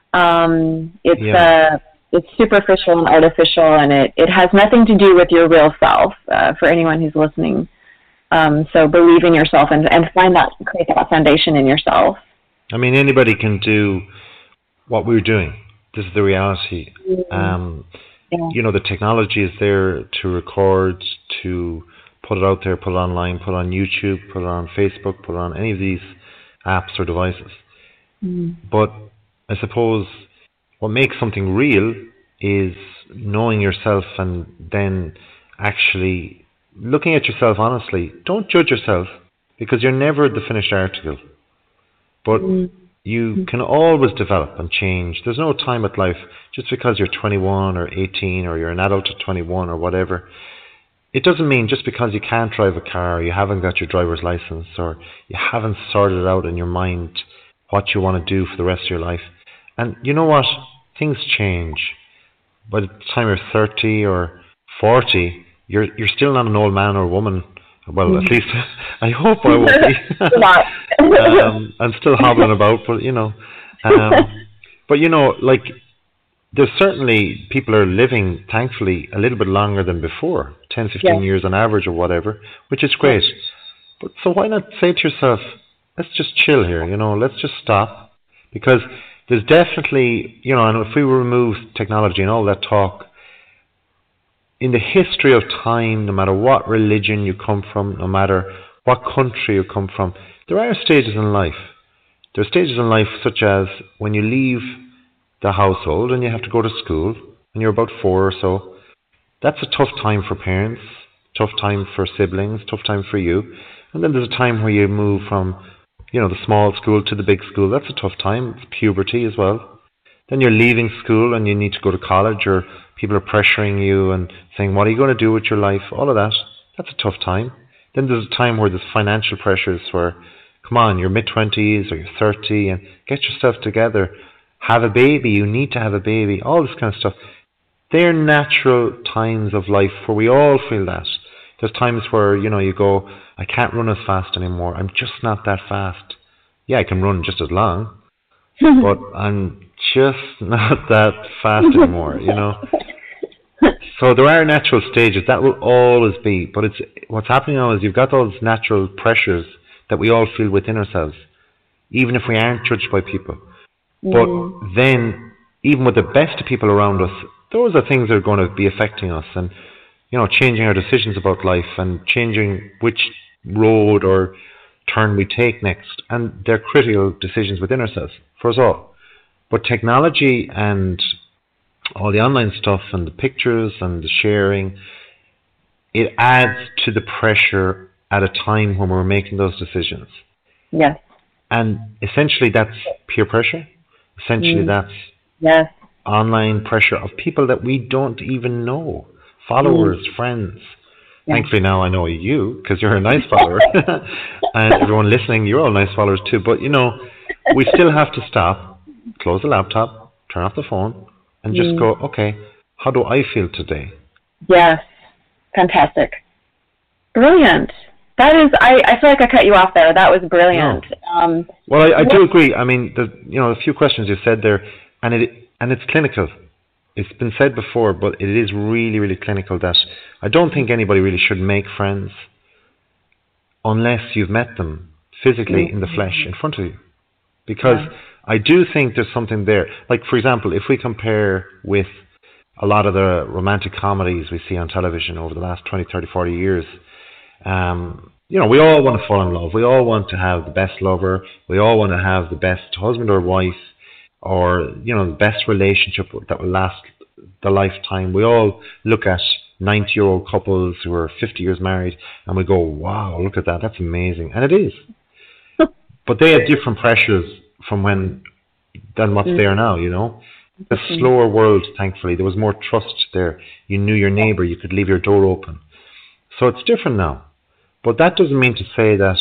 Speaker 2: It's superficial and artificial, and it has nothing to do with your real self. For anyone who's listening, so believe in yourself and create that foundation in yourself.
Speaker 3: Anybody can do what we're doing. This is the reality. The technology is there to record, to put it out there, put it online, put it on YouTube, put it on Facebook, put it on any of these apps or devices. But I suppose what makes something real is knowing yourself and then actually looking at yourself honestly. Don't judge yourself, because you're never the finished article. But you can always develop and change. There's no time at life. Just because you're 21 or 18 or you're an adult at 21 or whatever, it doesn't mean just because you can't drive a car, or you haven't got your driver's license, or you haven't sorted out in your mind what you want to do for the rest of your life. And you know what? Things change. By the time you're 30 or 40, you're still not an old man or woman. Well, at least I hope I will be. I'm still hobbling about, but there's certainly people are living, thankfully, a little bit longer than before, 10, 15 years on average or whatever, which is great. But so why not say to yourself, let's just chill here, let's just stop. Because there's definitely, and if we remove technology and all that talk, in the history of time, no matter what religion you come from, no matter what country you come from, there are stages in life. There are stages in life such as when you leave the household and you have to go to school and you're about 4 or so. That's a tough time for parents, tough time for siblings, tough time for you. And then there's a time where you move from, the small school to the big school. That's a tough time. It's puberty as well. Then you're leaving school and you need to go to college, or people are pressuring you and saying, what are you going to do with your life? All of that. That's a tough time. Then there's a time where there's financial pressures where, come on, you're mid-20s or you're 30 and get yourself together. Have a baby. You need to have a baby. All this kind of stuff. They're natural times of life where we all feel that. There's times where, you go, I can't run as fast anymore. I'm just not that fast. Yeah, I can run just as long, but I'm just not that fast anymore, So there are natural stages. That will always be. But what's happening now is you've got those natural pressures that we all feel within ourselves, even if we aren't judged by people. But then, even with the best of people around us, those are things that are going to be affecting us and, changing our decisions about life and changing which road or turn we take next. And they're critical decisions within ourselves for us all. But technology and all the online stuff and the pictures and the sharing, it adds to the pressure at a time when we're making those decisions.
Speaker 2: Yes.
Speaker 3: And essentially that's peer pressure. Essentially that's online pressure of people that we don't even know. Followers, friends. Yeah. Thankfully now I know you, because you're a nice follower. And everyone listening, you're all nice followers too. But, we still have to stop, close the laptop, turn off the phone, and just go, okay, how do I feel today?
Speaker 2: Yes, fantastic. Brilliant. That is, I feel like I cut you off there. That was brilliant.
Speaker 3: No. Well, I do agree. I mean, a few questions you said there, and it's clinical. It's been said before, but it is really, really clinical that I don't think anybody really should make friends unless you've met them physically in the flesh in front of you. Because I do think there's something there. Like, for example, if we compare with a lot of the romantic comedies we see on television over the last 20, 30, 40 years, we all want to fall in love. We all want to have the best lover. We all want to have the best husband or wife, or, the best relationship that will last the lifetime. We all look at 90-year-old couples who are 50 years married, and we go, wow, look at that. That's amazing. And it is. But they have different pressures than what's there now, The slower world, thankfully. There was more trust there. You knew your neighbour. You could leave your door open. So it's different now. But that doesn't mean to say that,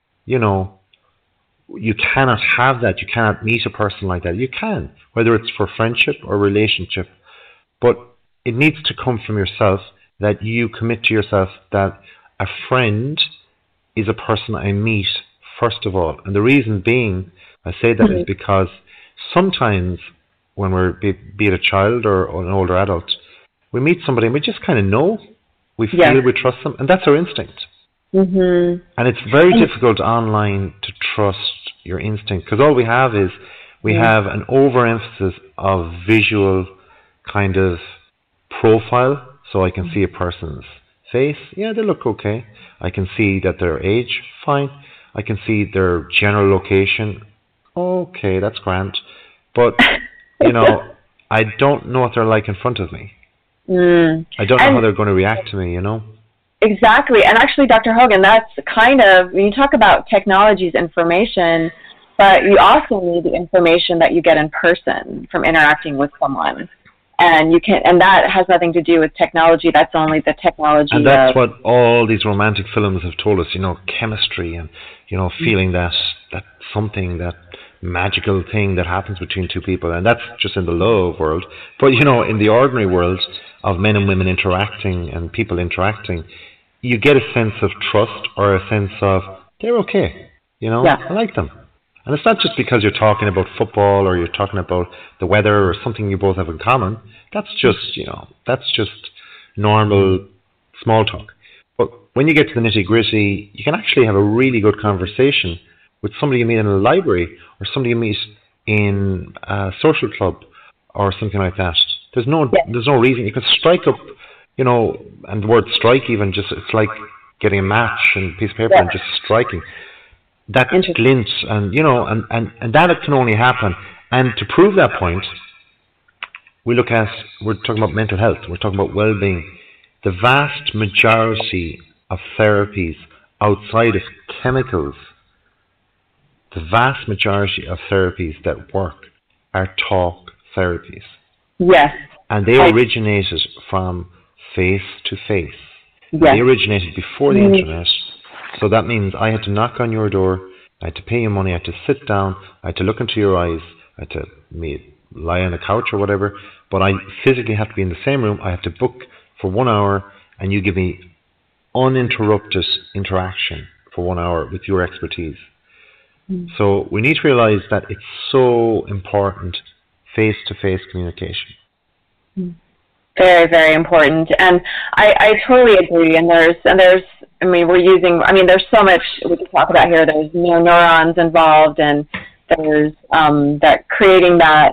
Speaker 3: you cannot have that. You cannot meet a person like that. You can, whether it's for friendship or relationship. But it needs to come from yourself, that you commit to yourself that a friend is a person I meet first of all. And the reason being, I say that is because sometimes when we're, be it a child or an older adult, we meet somebody and we just kind of know. We feel we trust them, and that's our instinct. And it's very difficult online to trust your instinct, because all we have is we have an overemphasis of visual kind of profile. So I can see a person's face, they look okay. I can see that their age, fine. I can see their general location, okay, that's grand. But, I don't know what they're like in front of me. I don't know how they're going to react to me,
Speaker 2: Exactly. And actually, Dr. Hogan, that's kind of, when you talk about technology's information, but you also need the information that you get in person from interacting with someone. And that has nothing to do with technology. That's only the technology.
Speaker 3: And that's what all these romantic films have told us, chemistry and, feeling that something, that magical thing that happens between two people. And that's just in the love world. But, in the ordinary world of men and women interacting and people interacting, you get a sense of trust, or a sense of, they're okay. I like them. And it's not just because you're talking about football or you're talking about the weather or something you both have in common. That's just, normal small talk. But when you get to the nitty-gritty, you can actually have a really good conversation with somebody you meet in a library, or somebody you meet in a social club or something like that. There's no reason. You can strike up, and the word strike even, it's like getting a match and a piece of paper and just striking. That glint, and that can only happen. And to prove that point, we're talking about mental health, we're talking about well-being. The vast majority of therapies outside of chemicals, the vast majority of therapies that work are talk therapies.
Speaker 2: Yes.
Speaker 3: And they originated from face to face. Yes. They originated before the internet. So that means I had to knock on your door, I had to pay you money, I had to sit down, I had to look into your eyes, I had to lie on a couch or whatever, but I physically have to be in the same room. I have to book for 1 hour, and you give me uninterrupted interaction for 1 hour with your expertise. So we need to realize that it's so important, face-to-face communication.
Speaker 2: Very, very important. And I totally agree. And there's there's so much we can talk about here. There's neurons involved, and there's that creating that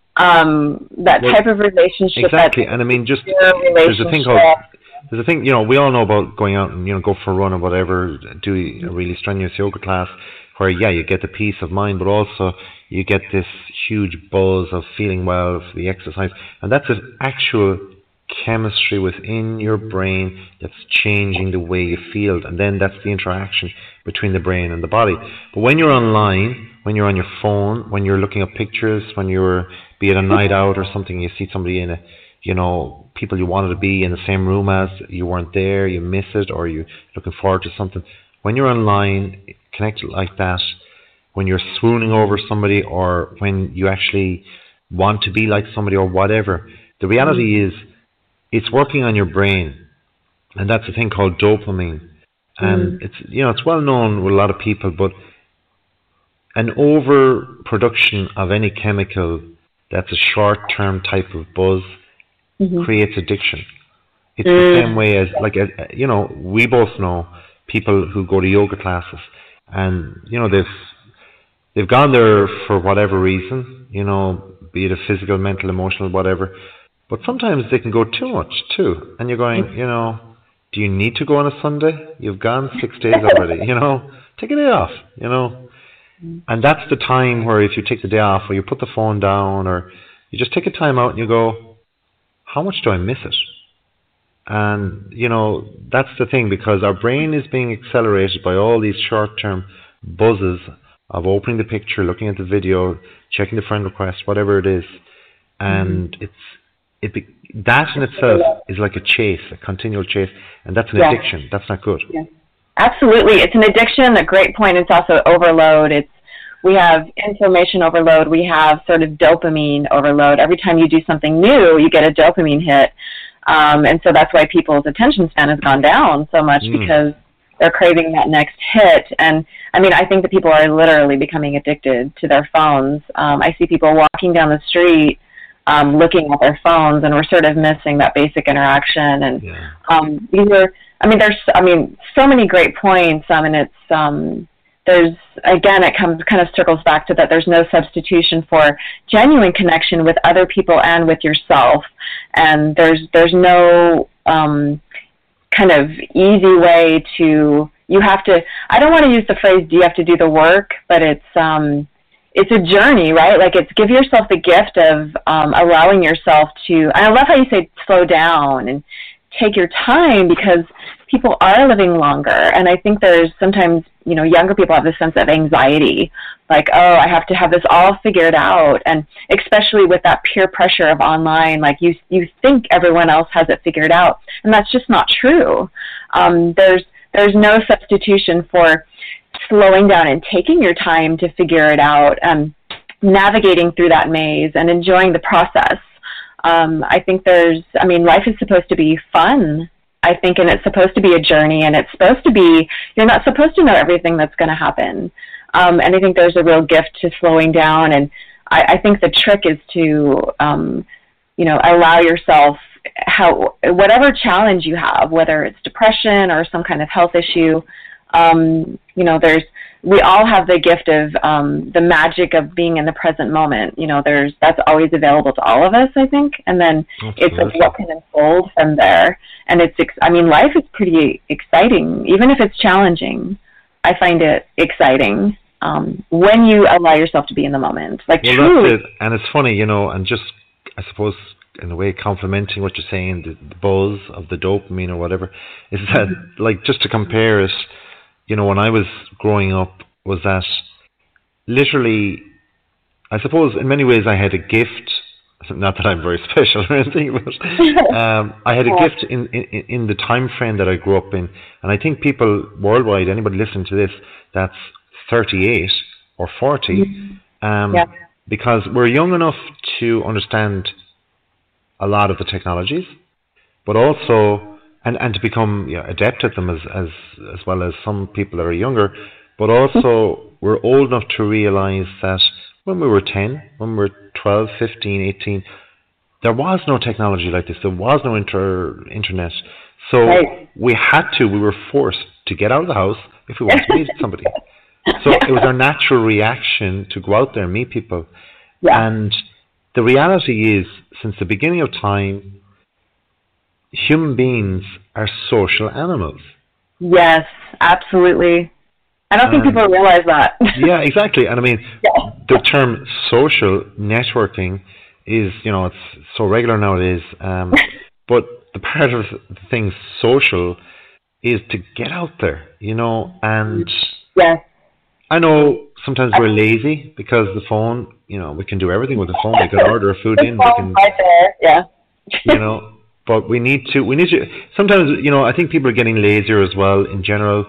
Speaker 2: type of relationship.
Speaker 3: Exactly. And there's a thing, we all know about going out and, go for a run or whatever, do a really strenuous yoga class, where, you get the peace of mind, but also you get this huge buzz of feeling well for the exercise. And that's an actual chemistry within your brain that's changing the way you feel. And then that's the interaction between the brain and the body. But when you're online, when you're on your phone, when you're looking at pictures, when you're, be it a night out or something, you see somebody in people you wanted to be in the same room as, you weren't there, you miss it, or you're looking forward to something. When you're online, connected like that, when you're swooning over somebody, or when you actually want to be like somebody or whatever, the reality is it's working on your brain. And that's a thing called dopamine. And it's well known with a lot of people, but an overproduction of any chemical that's a short-term type of buzz creates addiction. It's the same way as, like, we both know people who go to yoga classes, and they've gone there for whatever reason, be it a physical, mental, emotional, whatever. But sometimes they can go too much too, and you're going, do you need to go on a Sunday? You've gone 6 days already, take a day off, And that's the time where if you take the day off, or you put the phone down, or you just take a time out and you go, how much do I miss it? And, that's the thing, because our brain is being accelerated by all these short-term buzzes of opening the picture, looking at the video, checking the friend request, whatever it is. And that in itself is like a chase, a continual chase, and that's an addiction. That's not good.
Speaker 2: Yeah. Absolutely. It's an addiction, a great point. It's also overload. We have information overload. We have sort of dopamine overload. Every time you do something new, you get a dopamine hit. And so that's why people's attention span has gone down so much, because they're craving that next hit. And I think that people are literally becoming addicted to their phones. I see people walking down the street looking at their phones, and we're sort of missing that basic interaction. And there's so many great points. It kind of circles back to that there's no substitution for genuine connection with other people and with yourself. And there's no kind of easy way to, I don't want to use the phrase, do you have to do the work, but it's a journey, right? Like, it's give yourself the gift of allowing yourself to, and I love how you say slow down and take your time, because people are living longer. And I think there's sometimes, younger people have this sense of anxiety, like, oh, I have to have this all figured out. And especially with that peer pressure of online, like you think everyone else has it figured out. And that's just not true. There's no substitution for slowing down and taking your time to figure it out, navigating through that maze and enjoying the process. I think life is supposed to be fun, I think, and it's supposed to be a journey, and it's supposed to be, you're not supposed to know everything that's going to happen. And I think there's a real gift to slowing down, and I think the trick is to, allow yourself, whatever challenge you have, whether it's depression or some kind of health issue, we all have the gift of the magic of being in the present moment. That's always available to all of us, I think. And then It's like what can unfold from there. And life is pretty exciting, even if it's challenging. I find it exciting when you allow yourself to be in the moment. Like, truly.
Speaker 3: That's it. And it's funny, and just, I suppose, in a way, complimenting what you're saying, the buzz of the dopamine or whatever, is that, like, just to compare it, when I was growing up, was that literally, I suppose in many ways I had a gift, not that I'm very special or anything, but I had a gift in the time frame that I grew up in. And I think people worldwide, anybody listening to this, that's 38 or 40, because we're young enough to understand a lot of the technologies, but also and to become adept at them as well as some people that are younger, but also we're old enough to realize that when we were 10, when we were 12, 15, 18, there was no technology like this. There was no internet. So we were forced to get out of the house if we wanted to meet somebody. So it was our natural reaction to go out there and meet people. Yeah. And the reality is, since the beginning of time, human beings are social animals. Yes,
Speaker 2: absolutely. I don't think people realize that.
Speaker 3: Yeah, exactly. And the term social networking is, it's so regular nowadays. But the part of the thing social is to get out there, and I know sometimes we're lazy because the phone, we can do everything with the phone. We can order food in. We can,
Speaker 2: right there, yeah.
Speaker 3: But we need to, sometimes, I think people are getting lazier as well in general.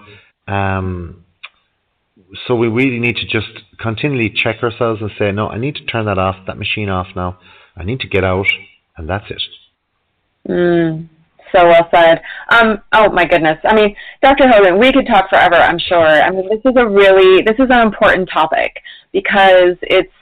Speaker 3: So we really need to just continually check ourselves and say, no, I need to turn that machine off now. I need to get out, and that's it.
Speaker 2: so well said. Oh my goodness. I mean, Dr. Hogan, we could talk forever, I'm sure. I mean, this is an important topic because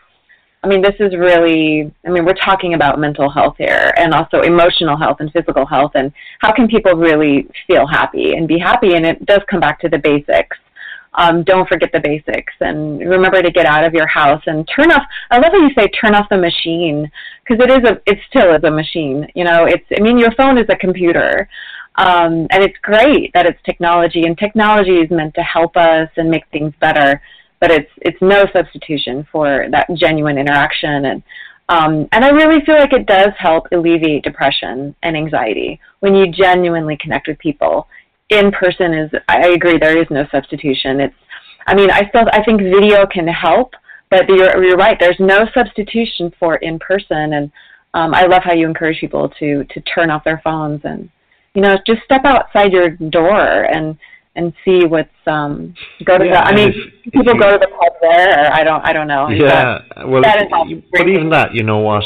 Speaker 2: this is really, we're talking about mental health here and also emotional health and physical health, and how can people really feel happy and be happy, and it does come back to the basics. Don't forget the basics, and remember to get out of your house and turn off. I love how you say turn off the machine, because it still is a machine. Your phone is a computer, and it's great that it's technology, and technology is meant to help us and make things better. But it's no substitution for that genuine interaction, and I really feel like it does help alleviate depression and anxiety when you genuinely connect with people. In person I agree, there is no substitution. I think video can help, but you're right, there's no substitution for in person, and I love how you encourage people to turn off their phones and just step outside your door and see what's go to people go to the pub there, or I don't know.
Speaker 3: Yeah, well, but even that, you know what?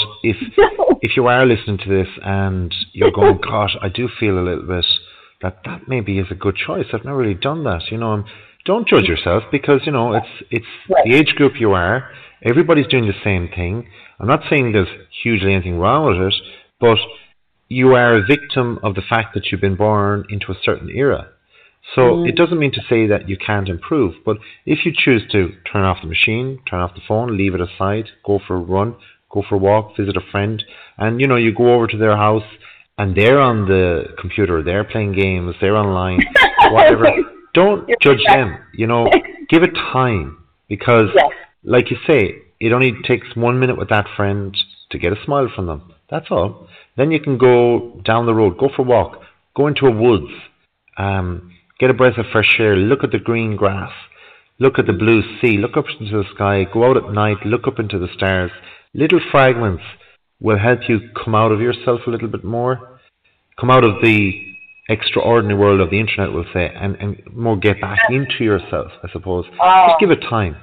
Speaker 3: If you are listening to this and you're going, gosh, I do feel a little bit that maybe is a good choice. I've never really done that. Don't judge yourself, because it's right. The age group you are. Everybody's doing the same thing. I'm not saying there's hugely anything wrong with it, but you are a victim of the fact that you've been born into a certain era. So it doesn't mean to say that you can't improve, but if you choose to turn off the machine, turn off the phone, leave it aside, go for a run, go for a walk, visit a friend, and you go over to their house and they're on the computer, they're playing games, they're online, whatever. Don't judge them, give it time, because like you say, it only takes 1 minute with that friend to get a smile from them. That's all. Then you can go down the road, go for a walk, go into a woods, get a breath of fresh air, look at the green grass, look at the blue sea, look up into the sky, go out at night, look up into the stars. Little fragments will help you come out of yourself a little bit more, come out of the extraordinary world of the internet, we'll say, and more get back into yourself, I suppose. Just give it time.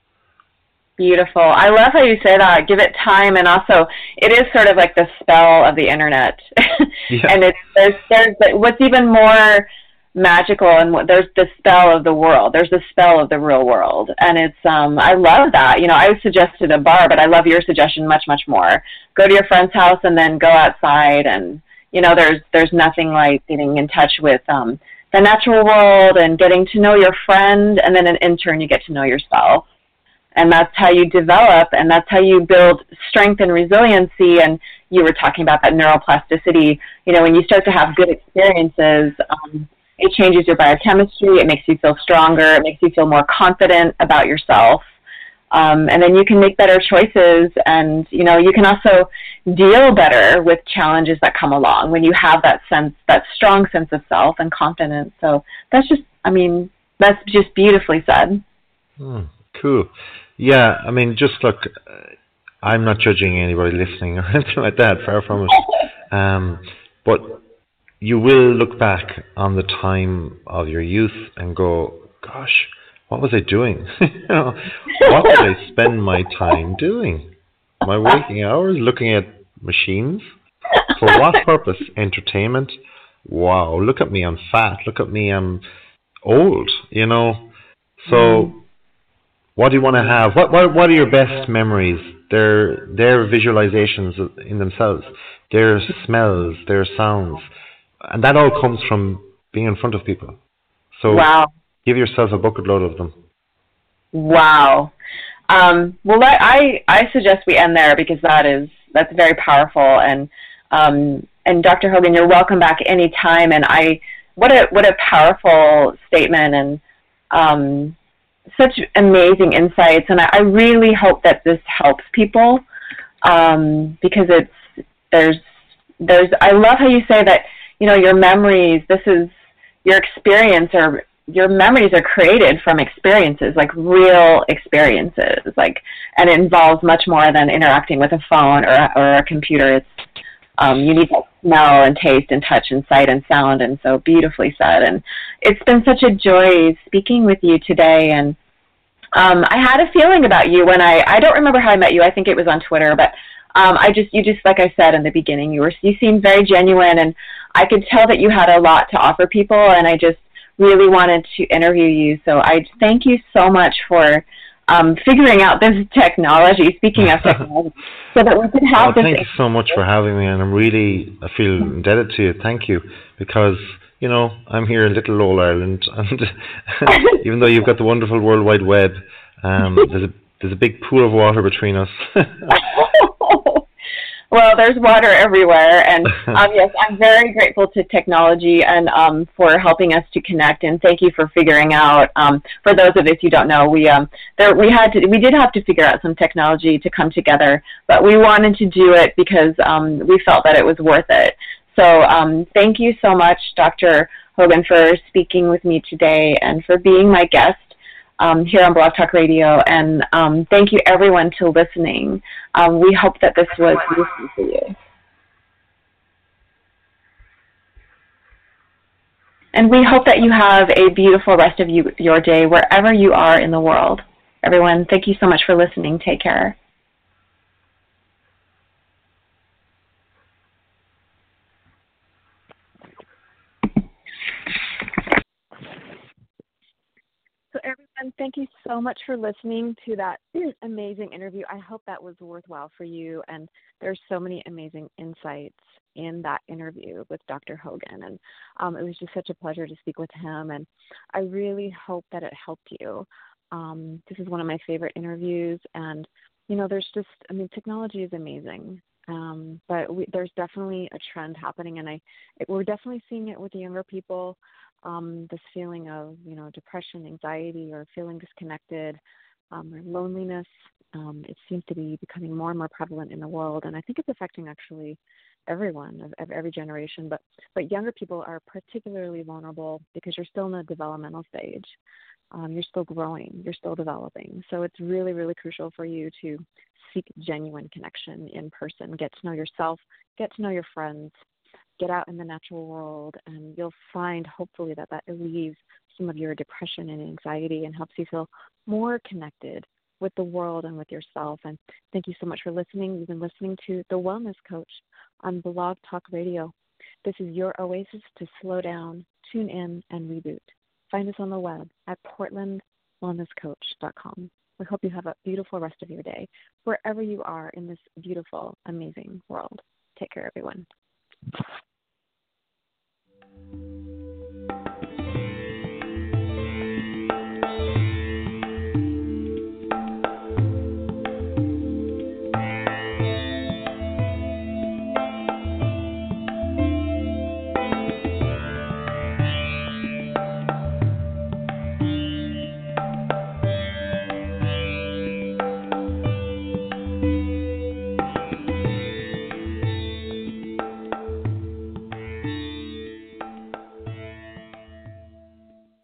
Speaker 2: Beautiful. I love how you say that. Give it time, and also it is sort of like the spell of the internet. And there's what's even more magical, and there's the spell of the world. There's the spell of the real world, and it's I love that. I suggested a bar, but I love your suggestion much more. Go to your friend's house and then go outside, and there's nothing like getting in touch with the natural world and getting to know your friend, and then in turn you get to know yourself. And that's how you develop, and that's how you build strength and resiliency. And you were talking about that neuroplasticity. When you start to have good experiences, it changes your biochemistry. It makes you feel stronger. It makes you feel more confident about yourself. And then you can make better choices, and you can also deal better with challenges that come along when you have that strong sense of self and confidence. So that's just beautifully said.
Speaker 3: Cool. Yeah, just look, I'm not judging anybody listening or anything like that, far from it. But you will look back on the time of your youth and go, gosh, what was I doing? What did I spend my time doing? My waking hours looking at machines? For what purpose? Entertainment? Wow, look at me, I'm fat. Look at me, I'm old, So what do you want to have? What are your best memories? They're visualizations in themselves. Their smells, their sounds. And that all comes from being in front of people. So give yourself a bucket load of them.
Speaker 2: Wow. Well, I suggest we end there, because that's very powerful. And Dr. Hogan, you're welcome back anytime. And what a powerful statement, and such amazing insights. And I really hope that this helps people, because I love how you say that, your memories, this is your experience, or your memories are created from experiences, like real experiences, and it involves much more than interacting with a phone or a computer. It's you need to smell and taste and touch and sight and sound, and so beautifully said. And it's been such a joy speaking with you today. And I had a feeling about you when I don't remember how I met you. I think it was on Twitter, but you just like I said in the beginning, you seemed very genuine, and I could tell that you had a lot to offer people, and I just really wanted to interview you. So I thank you so much for figuring out this technology, speaking of technology, so that we could have this.
Speaker 3: Thank you so much for having me, and I feel indebted to you. Thank you, because I'm here in little old Ireland, and even though you've got the wonderful World Wide Web, there's a big pool of water between us.
Speaker 2: Well, there's water everywhere, and yes, I'm very grateful to technology and for helping us to connect. And thank you for figuring out. For those of us who don't know, we did have to figure out some technology to come together, but we wanted to do it because we felt that it was worth it. So thank you so much, Dr. Hogan, for speaking with me today and for being my guest here on Blog Talk Radio, and thank you everyone to listening. We hope that this was useful for you. And we hope that you have a beautiful rest of your day wherever you are in the world. Everyone, thank you so much for listening. Take care.
Speaker 1: So everyone, thank you so much for listening to that amazing interview. I hope that was worthwhile for you. And there's so many amazing insights in that interview with Dr. Hogan. And it was just such a pleasure to speak with him. And I really hope that it helped you. This is one of my favorite interviews. And, technology is amazing. But there's definitely a trend happening. And we're definitely seeing it with the younger people. This feeling of, depression, anxiety, or feeling disconnected, or loneliness. It seems to be becoming more and more prevalent in the world, and I think it's affecting actually everyone of every generation. But younger people are particularly vulnerable because you're still in the developmental stage. You're still growing. You're still developing. So it's really, really crucial for you to seek genuine connection in person. Get to know yourself. Get to know your friends. Get out in the natural world, and you'll find hopefully that relieves some of your depression and anxiety and helps you feel more connected with the world and with yourself. And thank you so much for listening. You've been listening to The Wellness Coach on Blog Talk Radio. This is your oasis to slow down, tune in, and reboot. Find us on the web at portlandwellnesscoach.com. We hope you have a beautiful rest of your day wherever you are in this beautiful, amazing world. Take care, everyone.